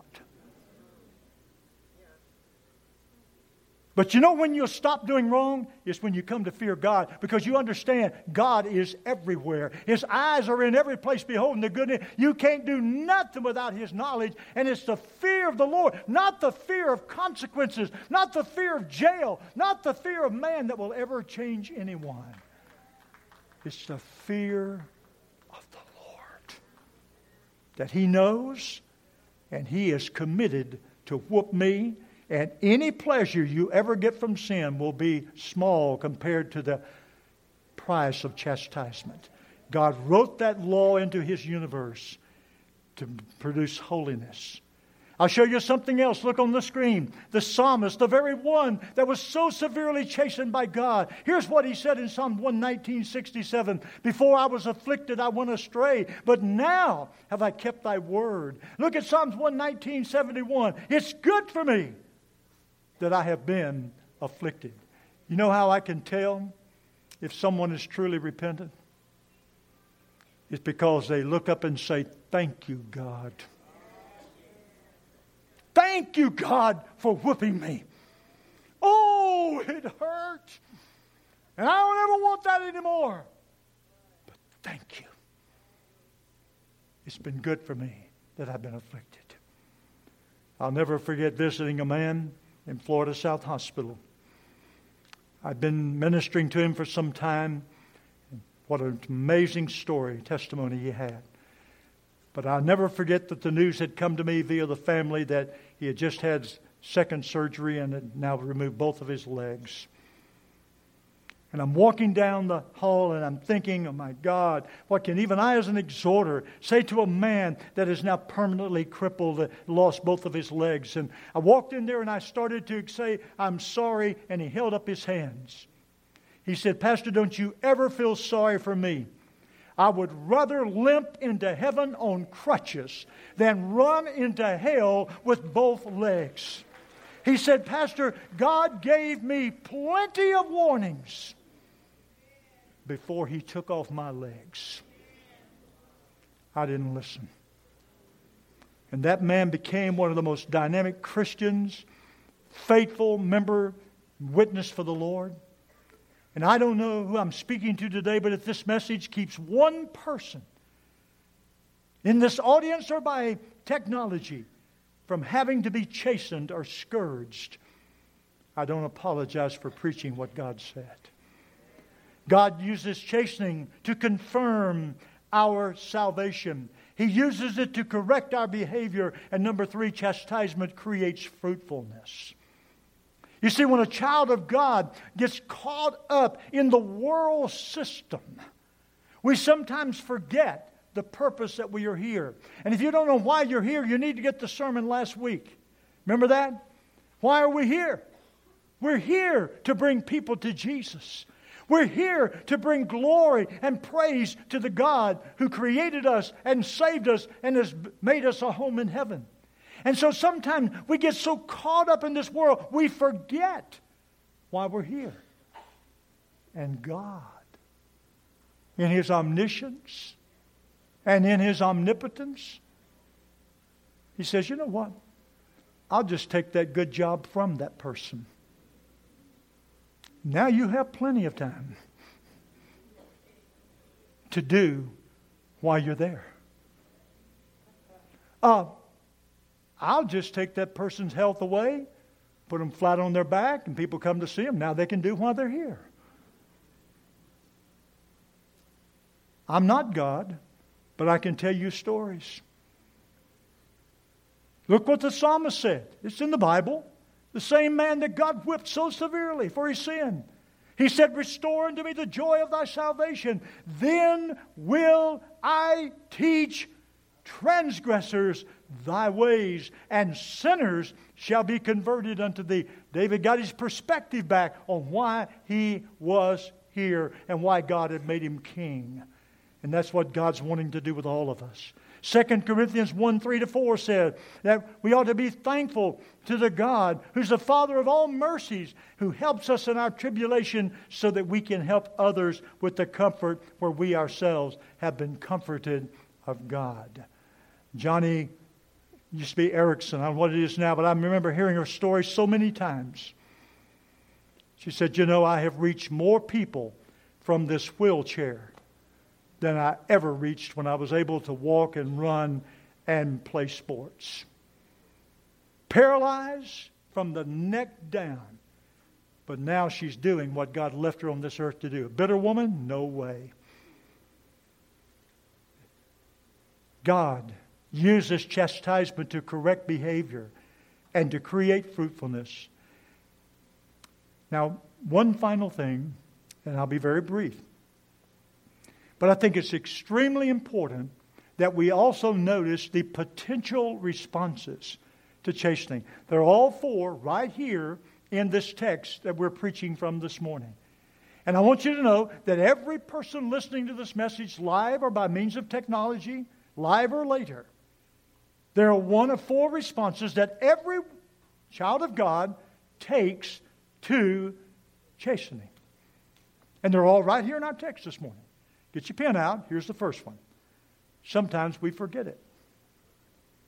S1: But you know when you'll stop doing wrong? It's when you come to fear God, because you understand God is everywhere. His eyes are in every place beholding the goodness. You can't do nothing without His knowledge. And it's the fear of the Lord, not the fear of consequences, not the fear of jail, not the fear of man that will ever change anyone. It's the fear of the Lord that He knows, and He is committed to whoop me. And any pleasure you ever get from sin will be small compared to the price of chastisement. God wrote that law into His universe to produce holiness. I'll show you something else. Look on the screen. The psalmist, the very one that was so severely chastened by God. Here's what he said in Psalm 119:67. Before I was afflicted, I went astray, but now have I kept thy word. Look at Psalms 119:71. It's good for me that I have been afflicted. You know how I can tell if someone is truly repentant? It's because they look up and say, thank you, God. Thank you, God, for whooping me. Oh, it hurt. And I don't ever want that anymore. But thank you. It's been good for me that I've been afflicted. I'll never forget visiting a man in Florida South Hospital. I've been ministering to him for some time. What an amazing story, testimony he had. But I'll never forget that the news had come to me via the family that he had just had second surgery and had now removed both of his legs. And I'm walking down the hall and I'm thinking, oh my God, what can even I as an exhorter say to a man that is now permanently crippled, lost both of his legs? And I walked in there and I started to say, I'm sorry, and he held up his hands. He said, Pastor, don't you ever feel sorry for me. I would rather limp into heaven on crutches than run into hell with both legs. He said, Pastor, God gave me plenty of warnings before He took off my legs. I didn't listen. And that man became one of the most dynamic Christians, faithful member, witness for the Lord. And I don't know who I'm speaking to today, but if this message keeps one person in this audience or by technology from having to be chastened or scourged, I don't apologize for preaching what God said. God uses chastening to confirm our salvation. He uses it to correct our behavior. And number 3, chastisement creates fruitfulness. You see, when a child of God gets caught up in the world system, we sometimes forget the purpose that we are here. And if you don't know why you're here, you need to get the sermon last week. Remember that? Why are we here? We're here to bring people to Jesus. We're here to bring glory and praise to the God who created us and saved us and has made us a home in heaven. And so sometimes we get so caught up in this world, we forget why we're here. And God, in His omniscience and in His omnipotence, He says, you know what? I'll just take that good job from that person. Now you have plenty of time to do while you're there. I'll just take that person's health away, put them flat on their back, and people come to see them. Now they can do while they're here. I'm not God, but I can tell you stories. Look what the psalmist said. It's in the Bible. The same man that God whipped so severely for his sin. He said, restore unto me the joy of thy salvation. Then will I teach transgressors thy ways, and sinners shall be converted unto thee. David got his perspective back on why he was here and why God had made him king. And that's what God's wanting to do with all of us. 2 Corinthians 1:3-4 said that we ought to be thankful to the God who's the Father of all mercies, who helps us in our tribulation so that we can help others with the comfort where we ourselves have been comforted of God. Johnny used to be Erickson. I don't know what it is now, but I remember hearing her story so many times. She said, you know, I have reached more people from this wheelchair than I ever reached when I was able to walk and run and play sports. Paralyzed from the neck down. But now she's doing what God left her on this earth to do. A bitter woman? No way. God uses chastisement to correct behavior and to create fruitfulness. Now, one final thing, and I'll be very brief. But I think it's extremely important that we also notice the potential responses to chastening. They're all 4 right here in this text that we're preaching from this morning. And I want you to know that every person listening to this message, live or by means of technology, live or later, there are one of 4 responses that every child of God takes to chastening. And they're all right here in our text this morning. Get your pen out. Here's the first one. Sometimes we forget it.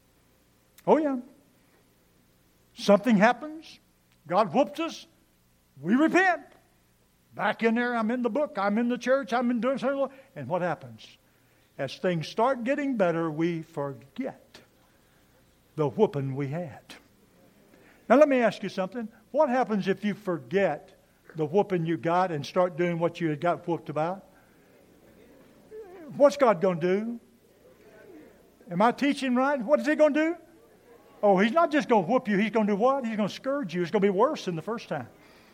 S1: Oh, yeah. Something happens. God whoops us. We repent. Back in there, I'm in the book, I'm in the church, I'm in doing something. And what happens? As things start getting better, we forget the whooping we had. Now let me ask you something. What happens if you forget the whooping you got and start doing what you had got whooped about? What's God going to do? Am I teaching right? What is He going to do? Oh, He's not just going to whoop you. He's going to do what? He's going to scourge you. It's going to be worse than the first time.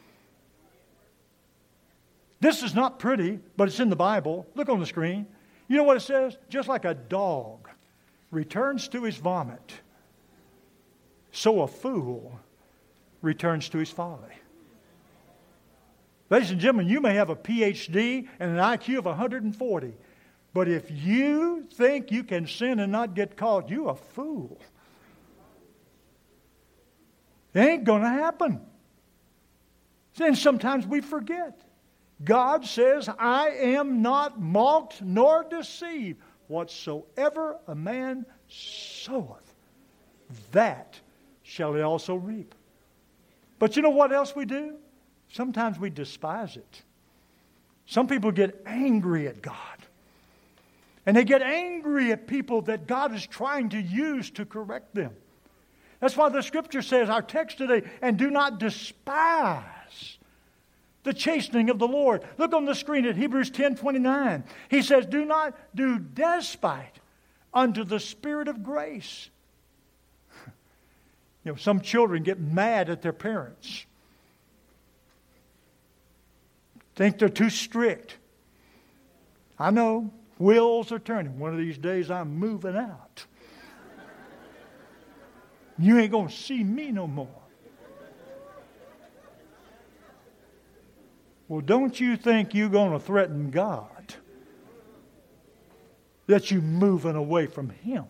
S1: This is not pretty, but it's in the Bible. Look on the screen. You know what it says? Just like a dog returns to his vomit, so a fool returns to his folly. Ladies and gentlemen, you may have a PhD and an IQ of 140, but if you think you can sin and not get caught, you're a fool. It ain't going to happen. And sometimes we forget. God says, I am not mocked nor deceived. Whatsoever a man soweth, that shall he also reap. But you know what else we do? Sometimes we despise it. Some people get angry at God. And they get angry at people that God is trying to use to correct them. That's why the Scripture says, our text today, and do not despise the chastening of the Lord. Look on the screen at Hebrews 10:29. He says, do not do despite unto the Spirit of grace. You know, some children get mad at their parents. Think they're too strict. I know, wheels are turning. One of these days I'm moving out. You ain't going to see me no more. Well, don't you think you're going to threaten God that you're moving away from Him?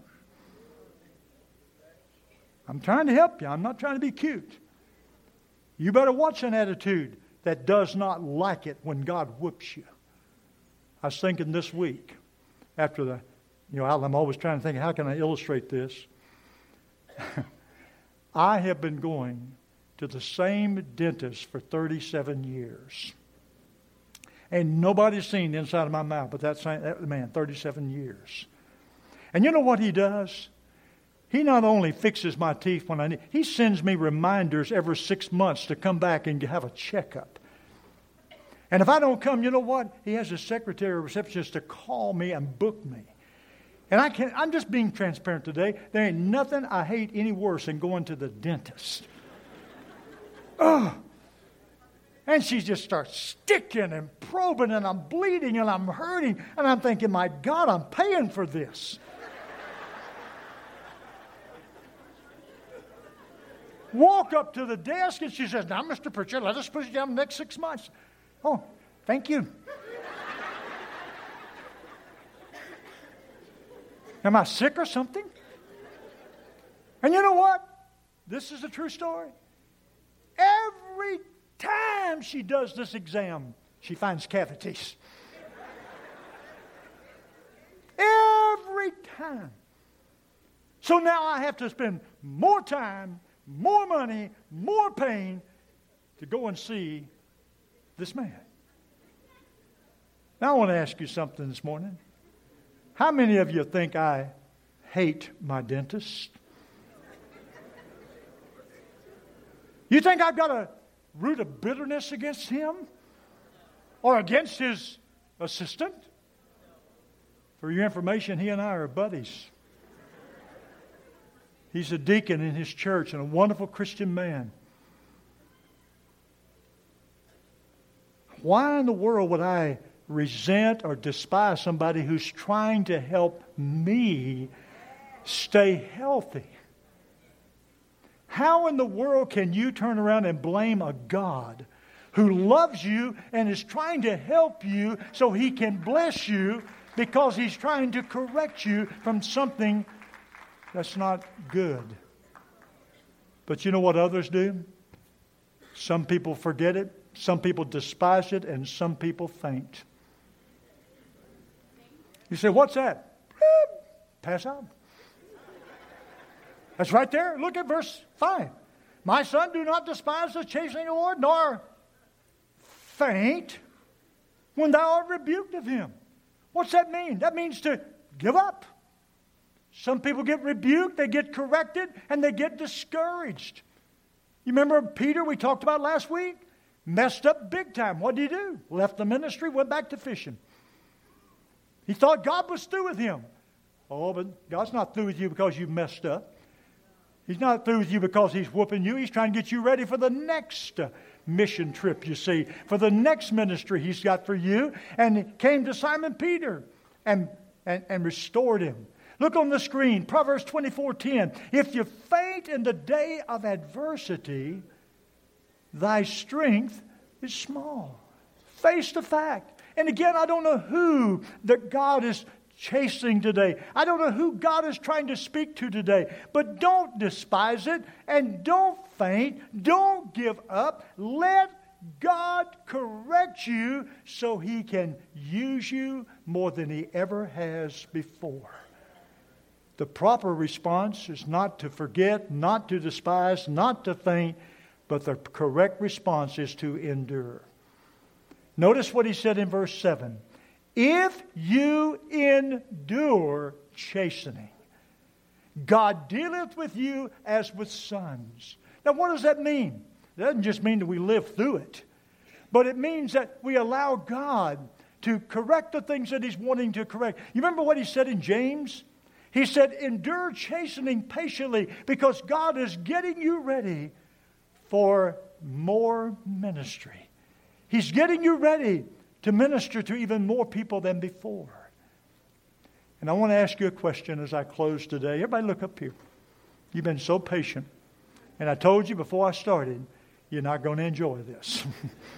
S1: I'm trying to help you. I'm not trying to be cute. You better watch an attitude that does not like it when God whoops you. I was thinking this week, after I'm always trying to think, how can I illustrate this? I have been going to the same dentist for 37 years. And nobody's seen the inside of my mouth, but that man, 37 years. And you know what he does? He not only fixes my teeth when I need, he sends me reminders every 6 months to come back and have a checkup. And if I don't come, you know what? He has a secretary or receptionist to call me and book me. And I'm just being transparent today. There ain't nothing I hate any worse than going to the dentist. Oh. And she just starts sticking and probing, and I'm bleeding and I'm hurting. And I'm thinking, my God, I'm paying for this. Walk up to the desk and she says, now, Mr. Pritchard, let us put you down the next 6 months. Oh, thank you. Am I sick or something? And you know what? This is a true story. Every time she does this exam, she finds cavities. Every time. So now I have to spend more time, more money, more pain to go and see this man. Now I want to ask you something this morning. How many of you think I hate my dentist? You think I've got a root of bitterness against him? Or against his assistant? For your information, he and I are buddies. He's a deacon in his church and a wonderful Christian man. Why in the world would I resent or despise somebody who's trying to help me stay healthy? How in the world can you turn around and blame a God who loves you and is trying to help you so He can bless you because He's trying to correct you from something that's not good? But you know what others do? Some people forget it, some people despise it, and some people faint. You say, what's that? Pass out. That's right there. Look at verse 5. My son, do not despise the chastening of the Lord, nor faint when thou art rebuked of him. What's that mean? That means to give up. Some people get rebuked, they get corrected, and they get discouraged. You remember Peter we talked about last week? Messed up big time. What did he do? Left the ministry, went back to fishing. He thought God was through with him. Oh, but God's not through with you because you've messed up. He's not through with you because He's whooping you. He's trying to get you ready for the next mission trip, you see, for the next ministry He's got for you. And He came to Simon Peter and restored him. Look on the screen, Proverbs 24:10. If you faint in the day of adversity, thy strength is small. Face the fact. And again, I don't know who that God is chasing today. I don't know who God is trying to speak to today. But don't despise it and don't faint. Don't give up. Let God correct you so He can use you more than He ever has before. The proper response is not to forget, not to despise, not to faint, but the correct response is to endure. Notice what He said in verse 7. If you endure chastening, God dealeth with you as with sons. Now what does that mean? It doesn't just mean that we live through it, but it means that we allow God to correct the things that He's wanting to correct. You remember what He said in James? He said, endure chastening patiently because God is getting you ready for more ministry. He's getting you ready to minister to even more people than before. And I want to ask you a question as I close today. Everybody look up here. You've been so patient. And I told you before I started, you're not going to enjoy this.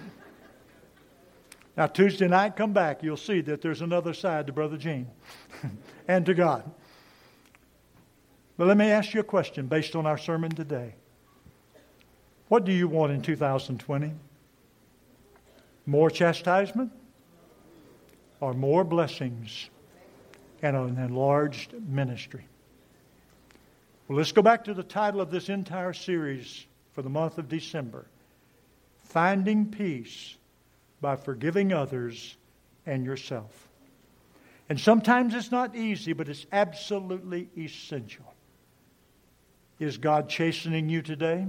S1: Now, Tuesday night, come back. You'll see that there's another side to Brother Gene and to God. But let me ask you a question based on our sermon today. What do you want in 2020? More chastisement or more blessings and an enlarged ministry? Well, let's go back to the title of this entire series for the month of December. Finding Peace by Forgiving Others and Yourself. And sometimes it's not easy, but it's absolutely essential. Is God chastening you today?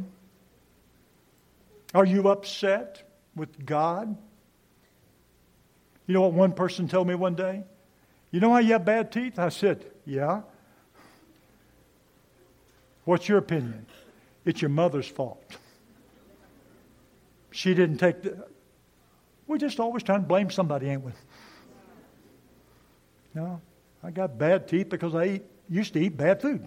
S1: Are you upset with God? You know what one person told me one day? You know how you have bad teeth? I said, yeah. What's your opinion? It's your mother's fault. She didn't take the... We're just always trying to blame somebody, ain't we? No, I got bad teeth because I used to eat bad food.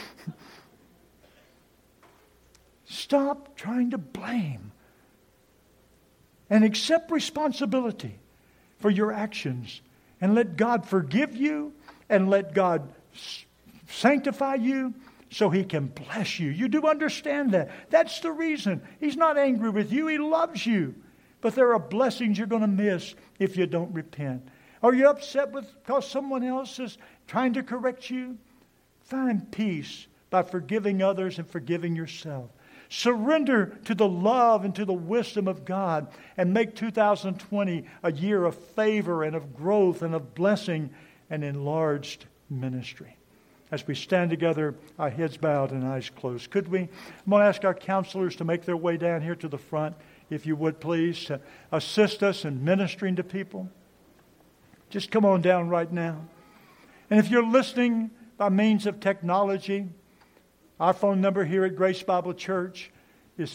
S1: Stop trying to blame and accept responsibility for your actions and let God forgive you and let God sanctify you so He can bless you. You do understand that. That's the reason. He's not angry with you. He loves you. But there are blessings you're going to miss if you don't repent. Are you upset because someone else is trying to correct you? Find peace by forgiving others and forgiving yourself. Surrender to the love and to the wisdom of God and make 2020 a year of favor and of growth and of blessing and enlarged ministry. As we stand together, our heads bowed and eyes closed. Could we? I'm going to ask our counselors to make their way down here to the front, if you would please, to assist us in ministering to people. Just come on down right now. And if you're listening by means of technology, our phone number here at Grace Bible Church is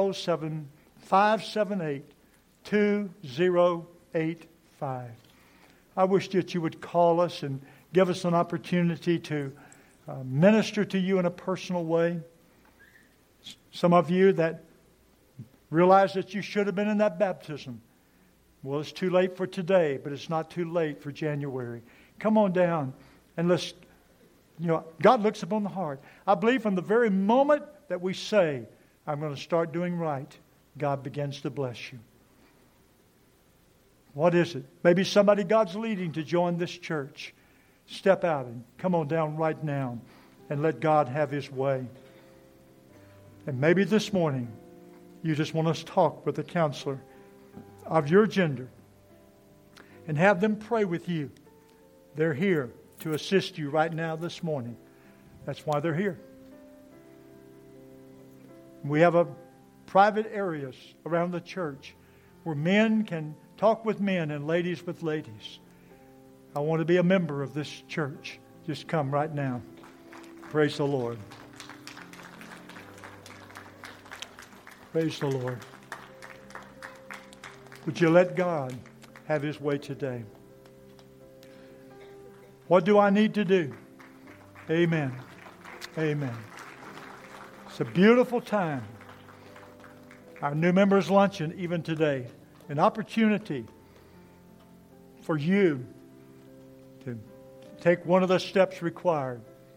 S1: 407-578-2085. I wish that you would call us and give us an opportunity to minister to you in a personal way. Some of you that realize that you should have been in that baptism. Well, it's too late for today, but it's not too late for January. Come on down and let's... God looks upon the heart. I believe from the very moment that we say, I'm going to start doing right, God begins to bless you. What is it? Maybe somebody God's leading to join this church. Step out and come on down right now and let God have His way. And maybe this morning you just want us to talk with a counselor of your gender and have them pray with you. They're here to assist you right now this morning. That's why they're here. We have private areas around the church where men can talk with men and ladies with ladies. I want to be a member of this church. Just come right now. Praise the Lord. Praise the Lord. Would you let God have His way today? What do I need to do? Amen. Amen. It's a beautiful time. Our new members luncheon even today. An opportunity for you to take one of the steps required.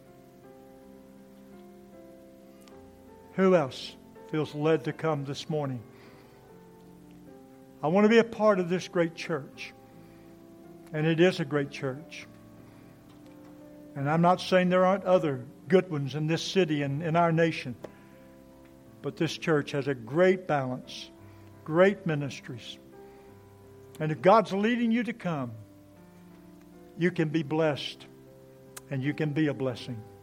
S1: Who else feels led to come this morning? I want to be a part of this great church. And it is a great church. And I'm not saying there aren't other good ones in this city and in our nation. But this church has a great balance, great ministries. And if God's leading you to come, you can be blessed and you can be a blessing.